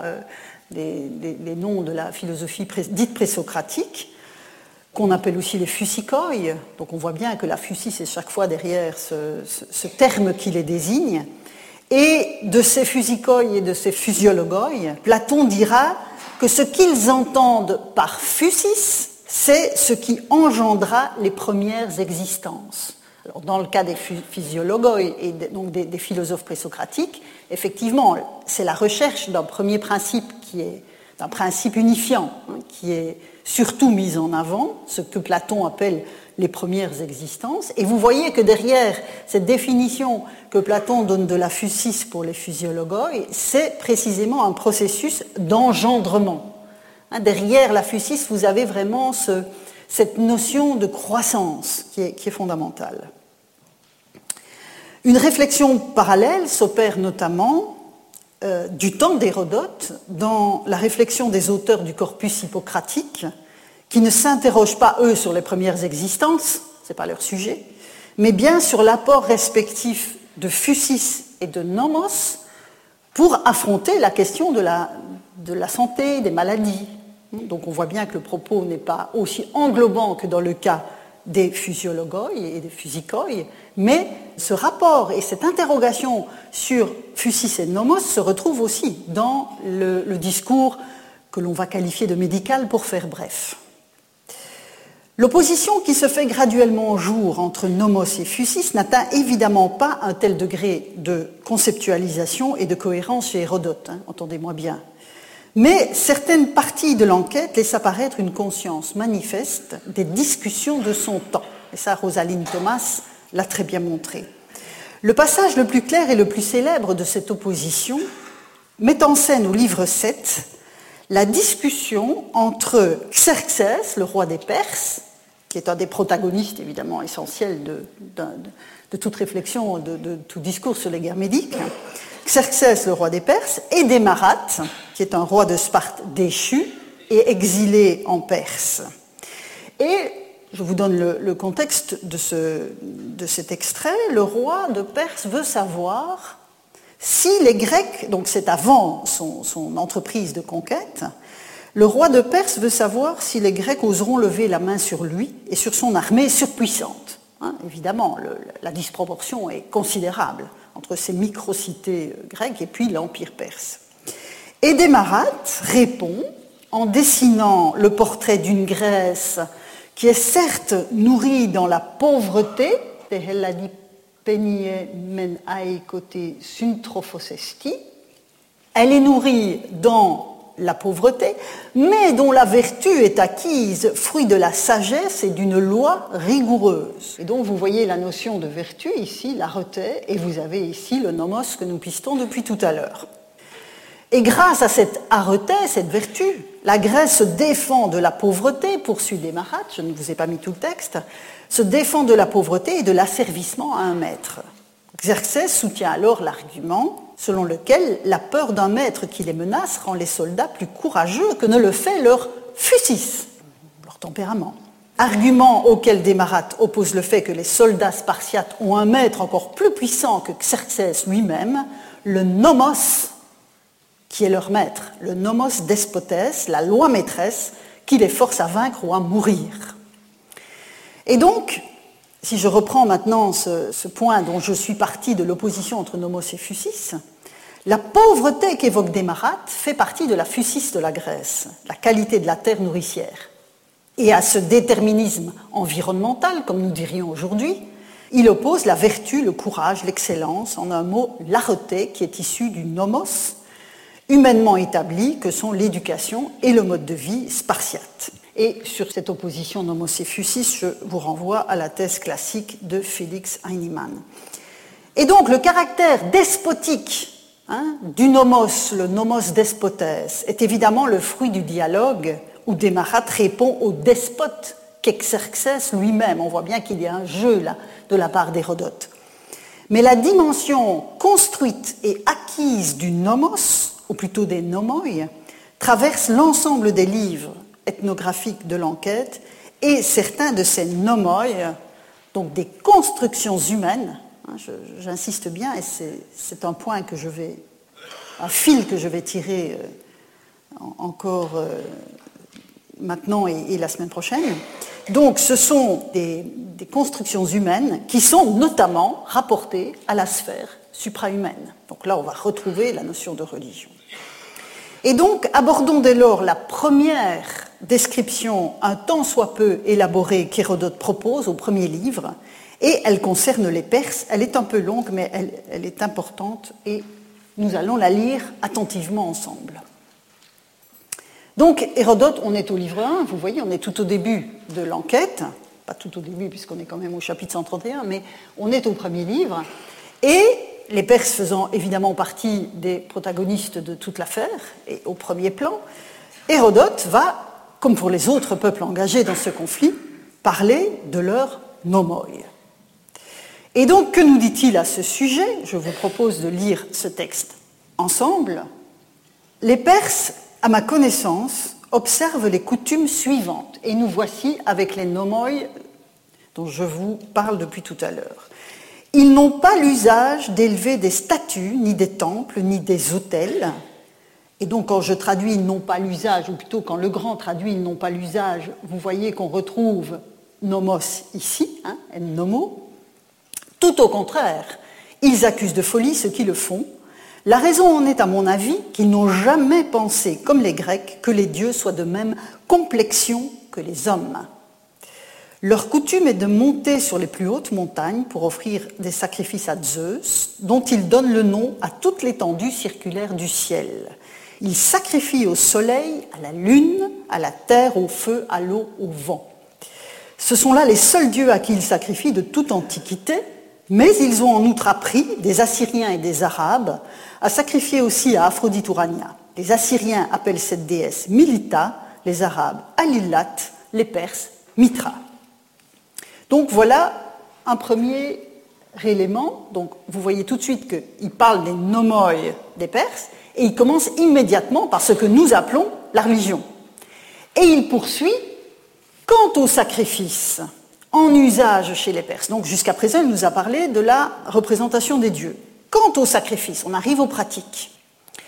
les noms de la philosophie dite présocratique, qu'on appelle aussi les physicoi. Donc on voit bien que la physis est chaque fois derrière ce terme qui les désigne. Et de ces physicoi et de ces physiologoi, Platon dira que ce qu'ils entendent par physis, c'est ce qui engendra les premières existences. Alors, dans le cas des physiologoi et donc des philosophes présocratiques, effectivement, c'est la recherche d'un premier principe d'un principe unifiant, qui est surtout mis en avant, ce que Platon appelle les premières existences. Et vous voyez que derrière cette définition que Platon donne de la physis pour les physiologoi, c'est précisément un processus d'engendrement. Derrière la physis, vous avez vraiment cette notion de croissance qui est fondamentale. Une réflexion parallèle s'opère notamment du temps d'Hérodote dans la réflexion des auteurs du corpus hippocratique, qui ne s'interrogent pas, eux, sur les premières existences, ce n'est pas leur sujet, mais bien sur l'apport respectif de physis et de nomos pour affronter la question de la santé, des maladies. Donc on voit bien que le propos n'est pas aussi englobant que dans le cas des physiologoi et des physicoi, mais ce rapport et cette interrogation sur physis et nomos se retrouvent aussi dans le discours que l'on va qualifier de médical pour faire bref. L'opposition qui se fait graduellement au jour entre nomos et physis n'atteint évidemment pas un tel degré de conceptualisation et de cohérence chez Hérodote, entendez-moi bien. Mais certaines parties de l'enquête laissent apparaître une conscience manifeste des discussions de son temps. Et ça, Rosalind Thomas l'a très bien montré. Le passage le plus clair et le plus célèbre de cette opposition met en scène au livre 7 la discussion entre Xerxès, le roi des Perses, qui est un des protagonistes évidemment essentiels de toute réflexion, de tout discours sur les guerres médiques, Xerxès, le roi des Perses, et Démarate, qui est un roi de Sparte déchu et exilé en Perse. Et je vous donne le contexte de cet extrait. Le roi de Perse veut savoir si les Grecs, donc c'est avant son entreprise de conquête, Le roi de Perse veut savoir si les Grecs oseront lever la main sur lui et sur son armée surpuissante. Évidemment, la disproportion est considérable entre ces micro-cités grecques et puis l'Empire perse. Et Desmarats répond en dessinant le portrait d'une Grèce qui est certes nourrie dans la pauvreté, elle est nourrie dans la pauvreté, mais dont la vertu est acquise, fruit de la sagesse et d'une loi rigoureuse. Et donc vous voyez la notion de vertu ici, l'arete, et vous avez ici le nomos que nous pistons depuis tout à l'heure. Et grâce à cette arete, cette vertu, la Grèce se défend de la pauvreté, poursuit Desmarats, je ne vous ai pas mis tout le texte, se défend de la pauvreté et de l'asservissement à un maître. Xerxès soutient alors l'argument selon lequel la peur d'un maître qui les menace rend les soldats plus courageux que ne le fait leur physis, leur tempérament. Argument auquel Desmarats oppose le fait que les soldats spartiates ont un maître encore plus puissant que Xerxès lui-même, le nomos, qui est leur maître, le nomos despotes, la loi maîtresse, qui les force à vaincre ou à mourir. Et donc, si je reprends maintenant ce point dont je suis partie de l'opposition entre nomos et physis, la pauvreté qu'évoque Desmarats fait partie de la physis de la Grèce, la qualité de la terre nourricière. Et à ce déterminisme environnemental, comme nous dirions aujourd'hui, il oppose la vertu, le courage, l'excellence, en un mot, l'arete, qui est issue du nomos, humainement établi que sont l'éducation et le mode de vie spartiate. Et sur cette opposition nomos et physis, je vous renvoie à la thèse classique de Félix Heinemann. Et donc le caractère despotique du nomos, le nomos despotes, est évidemment le fruit du dialogue où Desmarats répond au despote qu'Xerxès lui-même. On voit bien qu'il y a un jeu là de la part d'Hérodote. Mais la dimension construite et acquise du nomos, ou plutôt des nomoi, traverse l'ensemble des livres ethnographiques de l'enquête et certains de ces nomoi, donc des constructions humaines, j'insiste bien, et c'est un point que un fil que je vais tirer encore maintenant et la semaine prochaine. Donc ce sont des constructions humaines qui sont notamment rapportées à la sphère suprahumaine. Donc là, on va retrouver la notion de religion. Et donc, abordons dès lors la première description, un tant soit peu élaborée, qu'Hérodote propose au premier livre, et elle concerne les Perses. Elle est un peu longue, mais elle est importante, et nous allons la lire attentivement ensemble. Donc, Hérodote, on est au livre 1, vous voyez, on est tout au début de l'enquête, pas tout au début, puisqu'on est quand même au chapitre 131, mais on est au premier livre, et les Perses faisant évidemment partie des protagonistes de toute l'affaire, et au premier plan, Hérodote va, comme pour les autres peuples engagés dans ce conflit, parler de leur nomoi. Et donc, que nous dit-il à ce sujet ? Je vous propose de lire ce texte ensemble. Les Perses, à ma connaissance, observent les coutumes suivantes, et nous voici avec les nomoi dont je vous parle depuis tout à l'heure. Ils n'ont pas l'usage d'élever des statues, ni des temples, ni des autels. Et donc, quand je traduis « ils n'ont pas l'usage », ou plutôt quand le grand traduit « ils n'ont pas l'usage », vous voyez qu'on retrouve nomos ici, en nomo. Tout au contraire, ils accusent de folie ceux qui le font. La raison en est, à mon avis, qu'ils n'ont jamais pensé, comme les Grecs, que les dieux soient de même complexion que les hommes. Leur coutume est de monter sur les plus hautes montagnes pour offrir des sacrifices à Zeus, dont ils donnent le nom à toute l'étendue circulaire du ciel. Ils sacrifient au soleil, à la lune, à la terre, au feu, à l'eau, au vent. Ce sont là les seuls dieux à qui ils sacrifient de toute antiquité, mais ils ont en outre appris, des Assyriens et des Arabes, à sacrifier aussi à Aphrodite Urania. Les Assyriens appellent cette déesse Milita, les Arabes Alilat, les Perses Mitra. Donc voilà un premier élément. Donc vous voyez tout de suite qu'il parle des nomoi des Perses et il commence immédiatement par ce que nous appelons la religion. Et il poursuit quant au sacrifice en usage chez les Perses. Donc jusqu'à présent, il nous a parlé de la représentation des dieux. Quant au sacrifice, on arrive aux pratiques.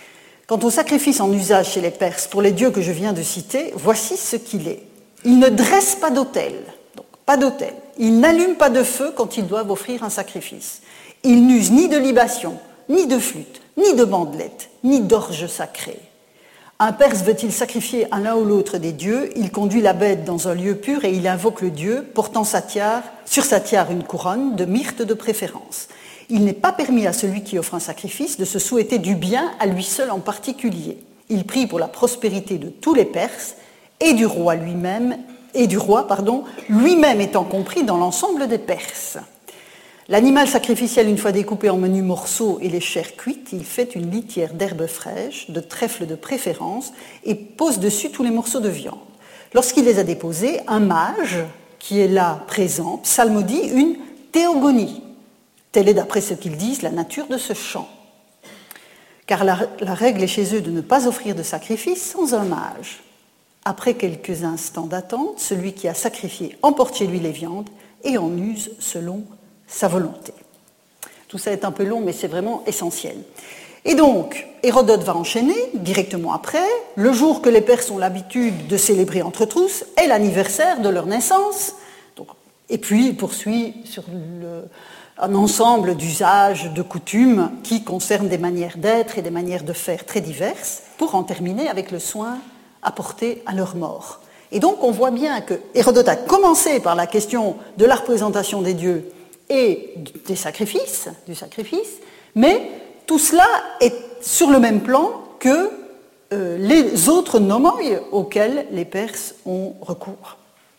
Quant au sacrifice en usage chez les Perses pour les dieux que je viens de citer, voici ce qu'il est. Ils ne dressent pas d'autel, donc pas d'autel. Ils n'allument pas de feu quand ils doivent offrir un sacrifice. Ils n'usent ni de libation, ni de flûte, ni de bandelette, ni d'orge sacrée. Un Perse veut-il sacrifier à l'un ou l'autre des dieux, il conduit la bête dans un lieu pur et il invoque le dieu, portant sur sa tiare une couronne de myrte de préférence. Il n'est pas permis à celui qui offre un sacrifice de se souhaiter du bien à lui seul en particulier. Il prie pour la prospérité de tous les Perses et du roi lui-même, lui-même étant compris dans l'ensemble des Perses. L'animal sacrificiel, une fois découpé en menus morceaux et les chairs cuites, il fait une litière d'herbes fraîches, de trèfle de préférence, et pose dessus tous les morceaux de viande. Lorsqu'il les a déposés, un mage, qui est là présent, psalmodie une théogonie. Telle est, d'après ce qu'ils disent, la nature de ce chant. Car la règle est chez eux de ne pas offrir de sacrifice sans un mage. Après quelques instants d'attente, celui qui a sacrifié emporte chez lui les viandes et en use selon sa volonté. Tout ça est un peu long, mais c'est vraiment essentiel. Et donc, Hérodote va enchaîner directement après. Le jour que les Perses ont l'habitude de célébrer entre tous est l'anniversaire de leur naissance. Et puis, il poursuit sur un ensemble d'usages, de coutumes qui concernent des manières d'être et des manières de faire très diverses, pour en terminer avec le soin apporté à leur mort. Et donc, on voit bien que Hérodote a commencé par la question de la représentation des dieux et du sacrifice, mais tout cela est sur le même plan que les autres nomoi auxquels les Perses ont recours.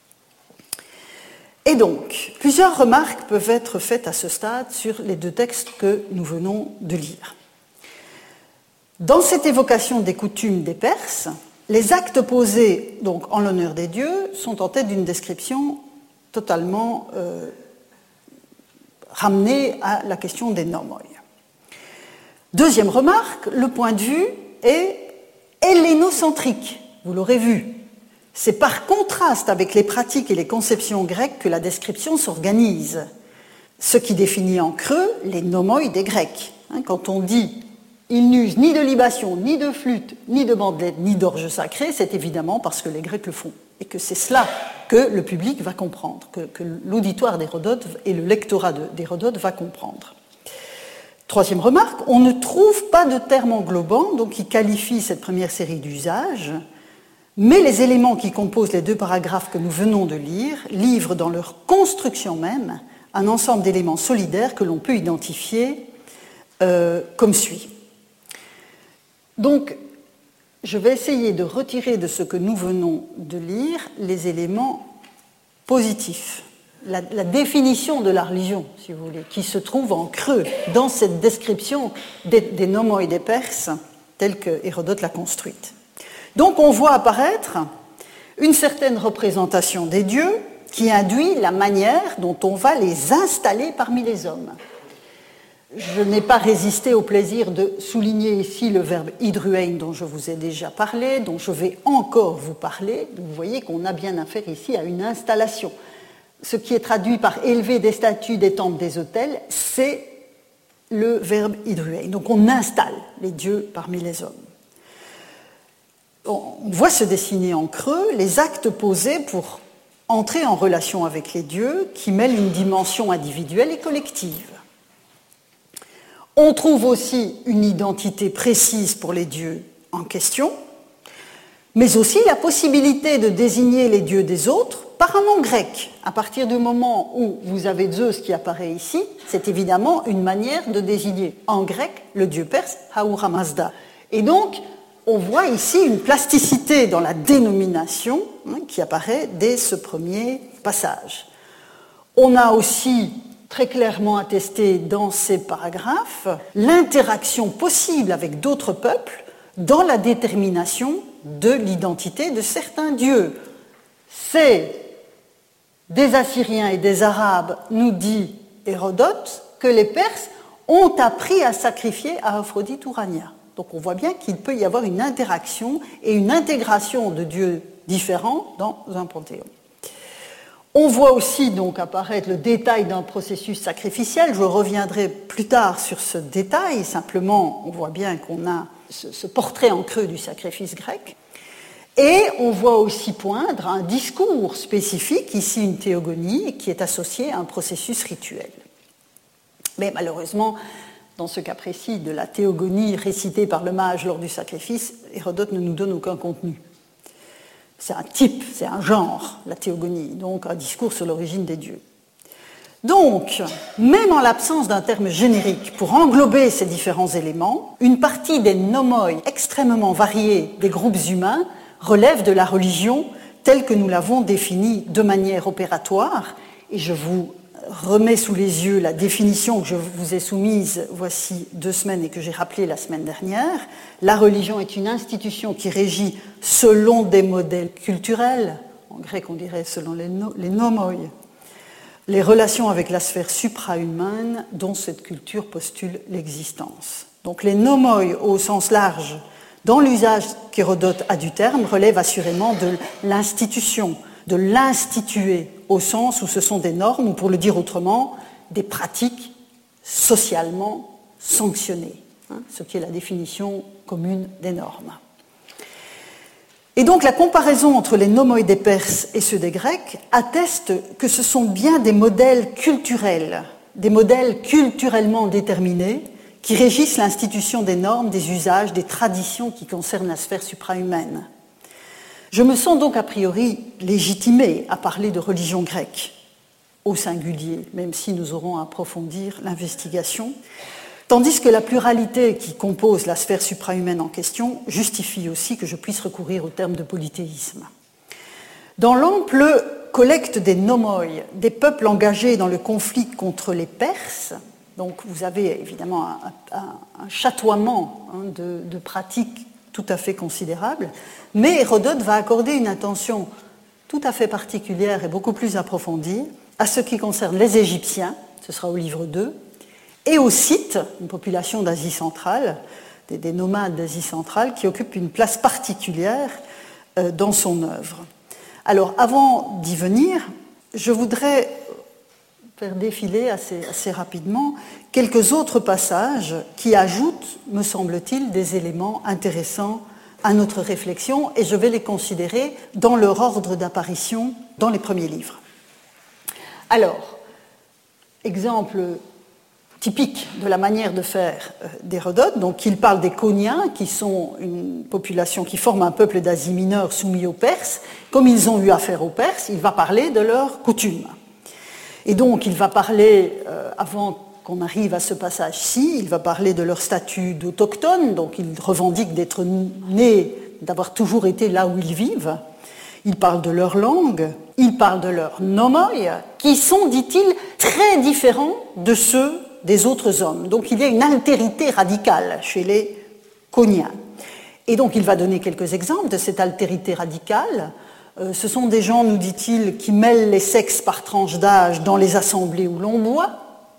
Et donc, plusieurs remarques peuvent être faites à ce stade sur les deux textes que nous venons de lire. Dans cette évocation des coutumes des Perses, les actes posés donc, en l'honneur des dieux sont en tête d'une description totalement ramenée à la question des nomoi. Deuxième remarque, le point de vue est hellénocentrique, vous l'aurez vu. C'est par contraste avec les pratiques et les conceptions grecques que la description s'organise, ce qui définit en creux les nomoi des Grecs. Quand on dit « ils n'usent ni de libation, ni de flûte, ni de bandelette, ni d'orge sacrée », c'est évidemment parce que les Grecs le font, et que c'est cela que le public va comprendre, que l'auditoire d'Hérodote et le lectorat d'Hérodote va comprendre. Troisième remarque, on ne trouve pas de terme englobant donc, qui qualifie cette première série d'usages, mais les éléments qui composent les deux paragraphes que nous venons de lire livrent dans leur construction même un ensemble d'éléments solidaires que l'on peut identifier comme suit. Donc, je vais essayer de retirer de ce que nous venons de lire les éléments positifs. La définition de la religion, si vous voulez, qui se trouve en creux dans cette description des nomoi des Perses, telle que Hérodote l'a construite. Donc on voit apparaître une certaine représentation des dieux qui induit la manière dont on va les installer parmi les hommes. Je n'ai pas résisté au plaisir de souligner ici le verbe idruein dont je vous ai déjà parlé, dont je vais encore vous parler. Vous voyez qu'on a bien affaire ici à une installation. Ce qui est traduit par élever des statues, des temples, des autels, c'est le verbe idruein. Donc on installe les dieux parmi les hommes. On voit se dessiner en creux les actes posés pour entrer en relation avec les dieux qui mêlent une dimension individuelle et collective. On trouve aussi une identité précise pour les dieux en question, mais aussi la possibilité de désigner les dieux des autres par un nom grec. À partir du moment où vous avez Zeus qui apparaît ici, c'est évidemment une manière de désigner en grec le dieu perse Ahura Mazda. Et donc, on voit ici une plasticité dans la dénomination qui apparaît dès ce premier passage. On a aussi très clairement attesté dans ces paragraphes l'interaction possible avec d'autres peuples dans la détermination de l'identité de certains dieux. C'est des Assyriens et des Arabes, nous dit Hérodote, que les Perses ont appris à sacrifier à Aphrodite Urania. Donc on voit bien qu'il peut y avoir une interaction et une intégration de dieux différents dans un panthéon. On voit aussi donc apparaître le détail d'un processus sacrificiel. Je reviendrai plus tard sur ce détail. Simplement, on voit bien qu'on a ce portrait en creux du sacrifice grec. Et on voit aussi poindre un discours spécifique, ici une théogonie, qui est associée à un processus rituel. Mais malheureusement, dans ce cas précis de la théogonie récitée par le mage lors du sacrifice, Hérodote ne nous donne aucun contenu. C'est un type, c'est un genre, la théogonie, donc un discours sur l'origine des dieux. Donc, même en l'absence d'un terme générique pour englober ces différents éléments, une partie des nomoi extrêmement variés des groupes humains relève de la religion telle que nous l'avons définie de manière opératoire, et je vous remets sous les yeux la définition que je vous ai soumise voici 2 semaines et que j'ai rappelée la semaine dernière. La religion est une institution qui régit selon des modèles culturels, en grec on dirait selon les nomoi, les relations avec la sphère suprahumaine dont cette culture postule l'existence. Donc les nomoi au sens large, dans l'usage qu'Hérodote a du terme, relèvent assurément de l'institution, de l'instituer au sens où ce sont des normes, ou pour le dire autrement, des pratiques socialement sanctionnées, ce qui est la définition commune des normes. Et donc la comparaison entre les nomoi des Perses et ceux des Grecs atteste que ce sont bien des modèles culturels, des modèles culturellement déterminés qui régissent l'institution des normes, des usages, des traditions qui concernent la sphère suprahumaine. Je me sens donc a priori légitimée à parler de religion grecque, au singulier, même si nous aurons à approfondir l'investigation, tandis que la pluralité qui compose la sphère suprahumaine en question justifie aussi que je puisse recourir au terme de polythéisme. Dans l'ample collecte des nomoi, des peuples engagés dans le conflit contre les Perses, donc vous avez évidemment un chatoiement de pratiques tout à fait considérable, mais Hérodote va accorder une attention tout à fait particulière et beaucoup plus approfondie à ce qui concerne les Égyptiens, ce sera au livre 2, et aux Scythes, une population d'Asie centrale, des nomades d'Asie centrale, qui occupent une place particulière dans son œuvre. Alors, avant d'y venir, je voudrais faire défiler assez rapidement quelques autres passages qui ajoutent, me semble-t-il, des éléments intéressants à notre réflexion, et je vais les considérer dans leur ordre d'apparition dans les premiers livres. Alors, exemple typique de la manière de faire d'Hérodote, donc il parle des Coniens, qui sont une population qui forme un peuple d'Asie mineure soumis aux Perses. Comme ils ont eu affaire aux Perses, il va parler de leurs coutumes. Et donc, il va parler, avant qu'on arrive à ce passage-ci, il va parler de leur statut d'autochtones, donc ils revendiquent d'être nés, d'avoir toujours été là où ils vivent. Il parle de leur langue, il parle de leurs nomoi, qui sont, dit-il, très différents de ceux des autres hommes. Donc, il y a une altérité radicale chez les Coniens. Et donc, il va donner quelques exemples de cette altérité radicale. Ce sont des gens, nous dit-il, qui mêlent les sexes par tranche d'âge dans les assemblées où l'on boit.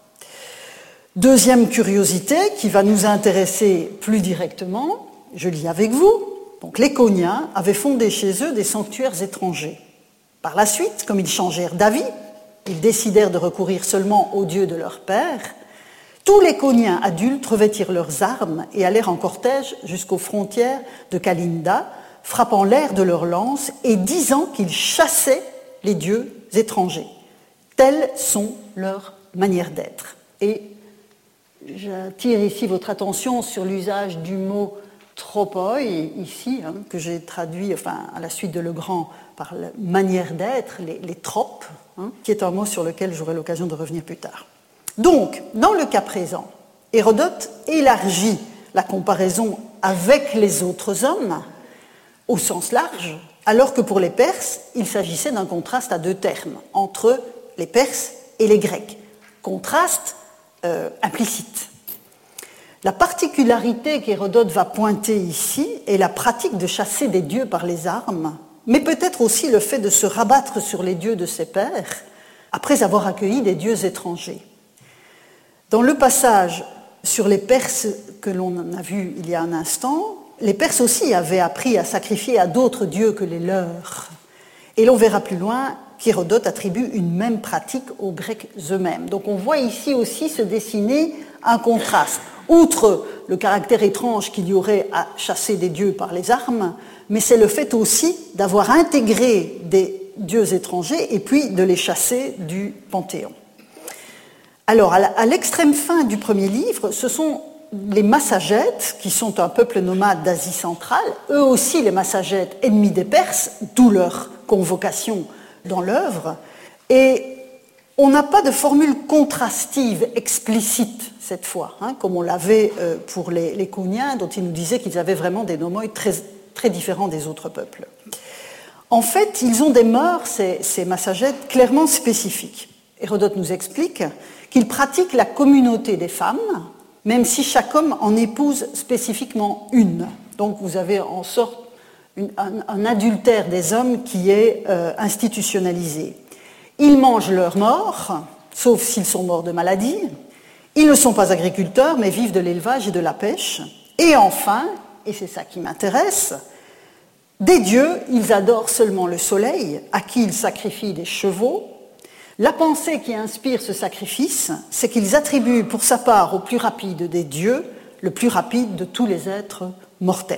Deuxième curiosité qui va nous intéresser plus directement, je lis avec vous, donc les Coniens avaient fondé chez eux des sanctuaires étrangers. Par la suite, comme ils changèrent d'avis, ils décidèrent de recourir seulement aux dieux de leur père. Tous les Coniens adultes revêtirent leurs armes et allèrent en cortège jusqu'aux frontières de Kalinda, frappant l'air de leurs lances et disant qu'ils chassaient les dieux étrangers. Telles sont leurs manières d'être. Et j'attire ici votre attention sur l'usage du mot tropoi, ici, que j'ai traduit à la suite de Legrand par la manière d'être, les tropes, qui est un mot sur lequel j'aurai l'occasion de revenir plus tard. Donc, dans le cas présent, Hérodote élargit la comparaison avec les autres hommes au sens large, alors que pour les Perses, il s'agissait d'un contraste à 2 termes, entre les Perses et les Grecs. Contraste implicite. La particularité qu'Hérodote va pointer ici est la pratique de chasser des dieux par les armes, mais peut-être aussi le fait de se rabattre sur les dieux de ses pairs après avoir accueilli des dieux étrangers. Dans le passage sur les Perses que l'on a vu il y a un instant, les Perses aussi avaient appris à sacrifier à d'autres dieux que les leurs. Et l'on verra plus loin qu'Hérodote attribue une même pratique aux Grecs eux-mêmes. Donc on voit ici aussi se dessiner un contraste. Outre le caractère étrange qu'il y aurait à chasser des dieux par les armes, mais c'est le fait aussi d'avoir intégré des dieux étrangers et puis de les chasser du Panthéon. Alors, à l'extrême fin du premier livre, ce sont les Massagètes, qui sont un peuple nomade d'Asie centrale, eux aussi les Massagètes ennemis des Perses, d'où leur convocation dans l'œuvre. Et on n'a pas de formule contrastive explicite cette fois, comme on l'avait pour les Kouniens, dont ils nous disaient qu'ils avaient vraiment des nomoi très, très différents des autres peuples. En fait, ils ont des mœurs, ces Massagètes, clairement spécifiques. Hérodote nous explique qu'ils pratiquent la communauté des femmes, même si chaque homme en épouse spécifiquement une. Donc vous avez en sorte un adultère des hommes qui est institutionnalisé. Ils mangent leurs morts, sauf s'ils sont morts de maladie. Ils ne sont pas agriculteurs, mais vivent de l'élevage et de la pêche. Et enfin, et c'est ça qui m'intéresse, des dieux, ils adorent seulement le soleil, à qui ils sacrifient des chevaux. La pensée qui inspire ce sacrifice, c'est qu'ils attribuent pour sa part au plus rapide des dieux, le plus rapide de tous les êtres mortels.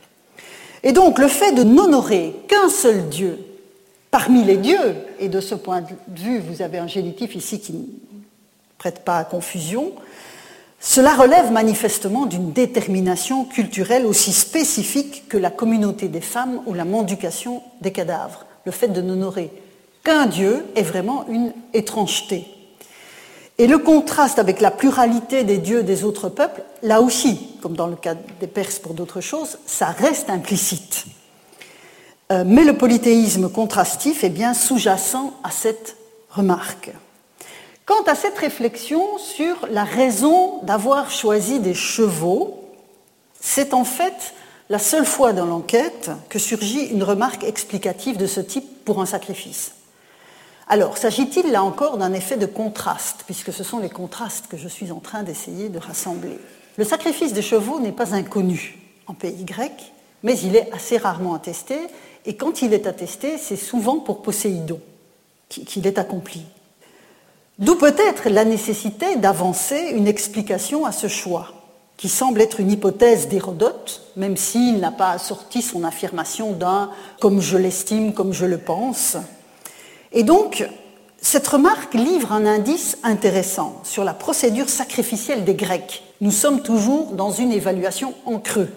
Et donc le fait de n'honorer qu'un seul dieu parmi les dieux, et de ce point de vue, vous avez un génitif ici qui ne prête pas à confusion, cela relève manifestement d'une détermination culturelle aussi spécifique que la communauté des femmes ou la mendication des cadavres. Le fait de n'honorer qu'un dieu est vraiment une étrangeté. Et le contraste avec la pluralité des dieux des autres peuples, là aussi, comme dans le cas des Perses pour d'autres choses, ça reste implicite. Mais le polythéisme contrastif est bien sous-jacent à cette remarque. Quant à cette réflexion sur la raison d'avoir choisi des chevaux, c'est en fait la seule fois dans l'enquête que surgit une remarque explicative de ce type pour un sacrifice. Alors, s'agit-il là encore d'un effet de contraste, puisque ce sont les contrastes que je suis en train d'essayer de rassembler. Le sacrifice des chevaux n'est pas inconnu en pays grec, mais il est assez rarement attesté, et quand il est attesté, c'est souvent pour Poséidon qu'il est accompli. D'où peut-être la nécessité d'avancer une explication à ce choix, qui semble être une hypothèse d'Hérodote, même s'il n'a pas assorti son affirmation d'un « comme je l'estime, comme je le pense ». Et donc, cette remarque livre un indice intéressant sur la procédure sacrificielle des Grecs. Nous sommes toujours dans une évaluation en creux.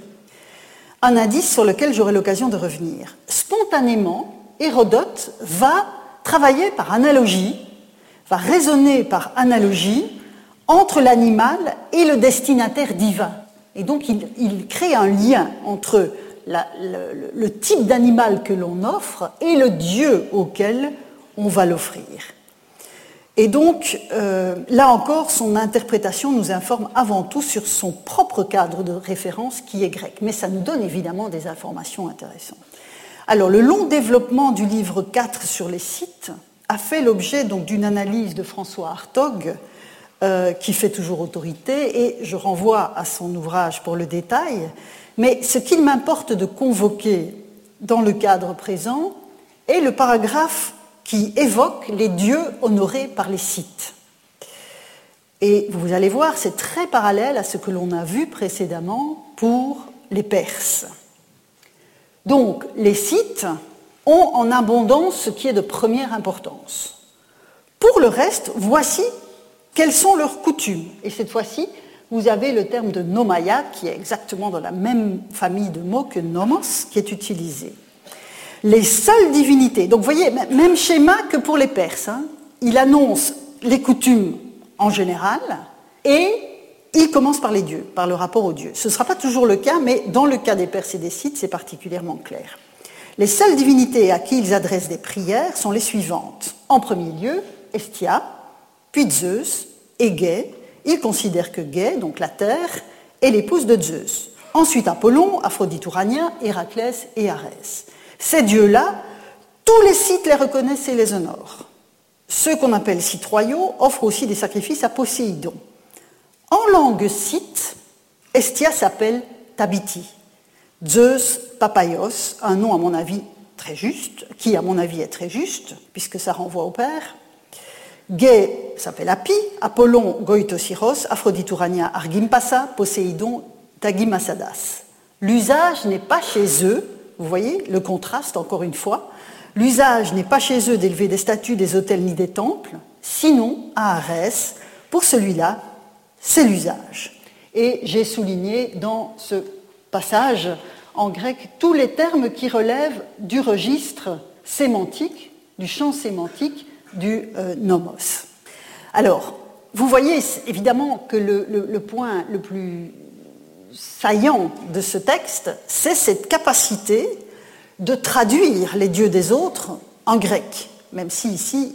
Un indice sur lequel j'aurai l'occasion de revenir. Spontanément, Hérodote va travailler par analogie, va raisonner par analogie entre l'animal et le destinataire divin. Et donc, il crée un lien entre le type d'animal que l'on offre et le dieu auquel on va l'offrir. Et donc, là encore, son interprétation nous informe avant tout sur son propre cadre de référence qui est grec. Mais ça nous donne évidemment des informations intéressantes. Alors, le long développement du livre 4 sur les Scythes a fait l'objet donc d'une analyse de François Hartog, qui fait toujours autorité, et je renvoie à son ouvrage pour le détail. Mais ce qu'il m'importe de convoquer dans le cadre présent est le paragraphe qui évoque les dieux honorés par les Scythes. Et vous allez voir, c'est très parallèle à ce que l'on a vu précédemment pour les Perses. Donc, les Scythes ont en abondance ce qui est de première importance. Pour le reste, voici quelles sont leurs coutumes. Et cette fois-ci, vous avez le terme de nomaya, qui est exactement dans la même famille de mots que nomos, qui est utilisé. Les seules divinités, donc vous voyez, même schéma que pour les Perses, il annonce les coutumes en général et il commence par les dieux, par le rapport aux dieux. Ce ne sera pas toujours le cas, mais dans le cas des Perses et des Scythes, c'est particulièrement clair. Les seules divinités à qui ils adressent des prières sont les suivantes. En premier lieu, Hestia, puis Zeus et Gai. Ils considèrent que Gai, donc la terre, est l'épouse de Zeus. Ensuite Apollon, Aphrodite Uranien, Héraclès et Arès. Ces dieux-là, tous les Scythes les reconnaissent et les honorent. Ceux qu'on appelle Scythes royaux offrent aussi des sacrifices à Poséidon. En langue scythe, Hestia s'appelle Tabiti. Zeus Papaios, un nom à mon avis très juste, qui à mon avis est très juste, puisque ça renvoie au père. Gai s'appelle Api, Apollon Goïtosiros, Aphrodite Urania Argimpasa, Poséidon Tagimasadas. L'usage n'est pas chez eux, vous voyez le contraste encore une fois, l'usage n'est pas chez eux d'élever des statues, des autels ni des temples, sinon à Arès, pour celui-là, c'est l'usage. Et j'ai souligné dans ce passage en grec tous les termes qui relèvent du registre sémantique, du champ sémantique du nomos. Alors, vous voyez évidemment que le point le plus saillant de ce texte, c'est cette capacité de traduire les dieux des autres en grec, même si ici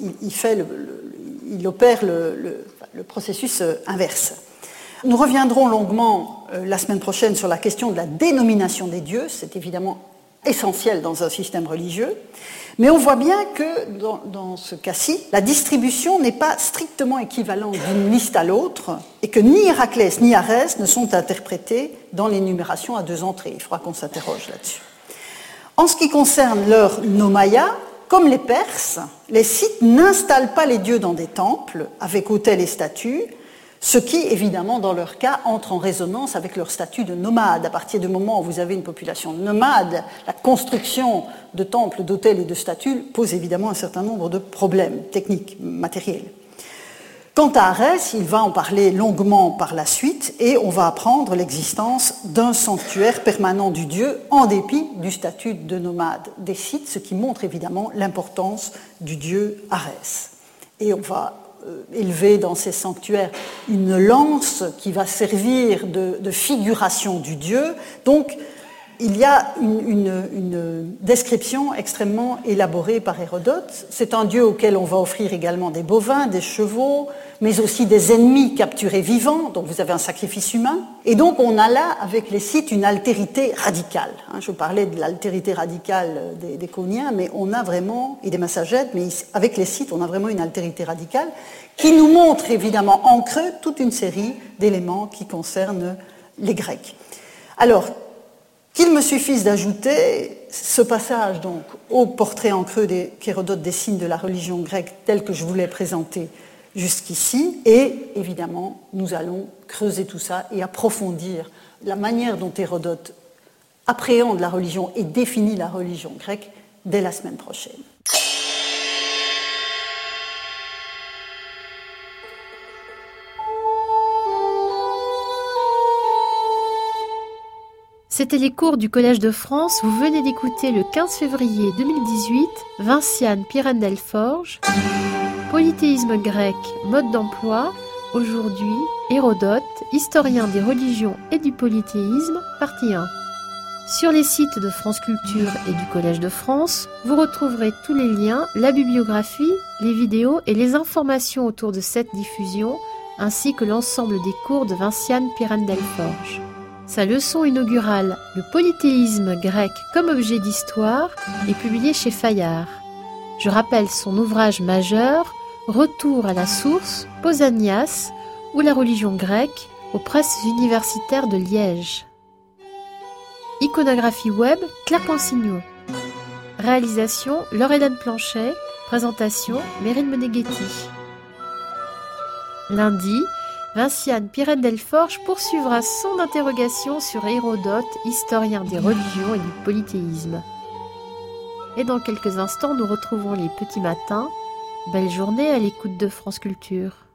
il opère le processus inverse. Nous reviendrons longuement la semaine prochaine sur la question de la dénomination des dieux, c'est évidemment essentiel dans un système religieux, mais on voit bien que dans ce cas-ci, la distribution n'est pas strictement équivalente d'une liste à l'autre et que ni Héraclès ni Arès ne sont interprétés dans l'énumération à 2 entrées. Il faudra qu'on s'interroge là-dessus. En ce qui concerne leur nomaya, comme les Perses, les Scythes n'installent pas les dieux dans des temples avec autels et statues, ce qui, évidemment, dans leur cas, entre en résonance avec leur statut de nomade. À partir du moment où vous avez une population nomade, la construction de temples, d'autels et de statues pose évidemment un certain nombre de problèmes techniques, matériels. Quant à Arès, il va en parler longuement par la suite et on va apprendre l'existence d'un sanctuaire permanent du dieu en dépit du statut de nomade des Scythes, ce qui montre évidemment l'importance du dieu Arès. Et on va élever dans ces sanctuaires une lance qui va servir de figuration du dieu. Donc, il y a une description extrêmement élaborée par Hérodote. C'est un dieu auquel on va offrir également des bovins, des chevaux, mais aussi des ennemis capturés vivants, donc vous avez un sacrifice humain. Et donc on a là, avec les Scythes, une altérité radicale. Je parlais de l'altérité radicale des Cauniens, mais on a vraiment, et des Massagètes, mais avec les Scythes, on a vraiment une altérité radicale qui nous montre évidemment en creux toute une série d'éléments qui concernent les Grecs. Alors, qu'il me suffise d'ajouter ce passage donc au portrait en creux qu'Hérodote dessine de la religion grecque telle que je vous l'ai présentée jusqu'ici, et évidemment nous allons creuser tout ça et approfondir la manière dont Hérodote appréhende la religion et définit la religion grecque dès la semaine prochaine.
C'était les cours du Collège de France. Vous venez d'écouter le 15 février 2018 Vinciane Pirène-Delforge, Polythéisme grec, mode d'emploi. Aujourd'hui, Hérodote, historien des religions et du polythéisme, partie 1. Sur les sites de France Culture et du Collège de France, vous retrouverez tous les liens, la bibliographie, les vidéos et les informations autour de cette diffusion, ainsi que l'ensemble des cours de Vinciane Pirène-Delforge. Sa leçon inaugurale, le polythéisme grec comme objet d'histoire, est publiée chez Fayard. Je rappelle son ouvrage majeur, Retour à la source, Pausanias, ou la religion grecque, aux presses universitaires de Liège. Iconographie web, Claire Consignot. Réalisation, Laure-Hélène Planchet. Présentation, Meryl Meneghetti. Lundi, Vinciane Pirène-Delforge poursuivra son interrogation sur Hérodote, historien des religions et du polythéisme. Et dans quelques instants, nous retrouvons les petits matins. Belle journée à l'écoute de France Culture.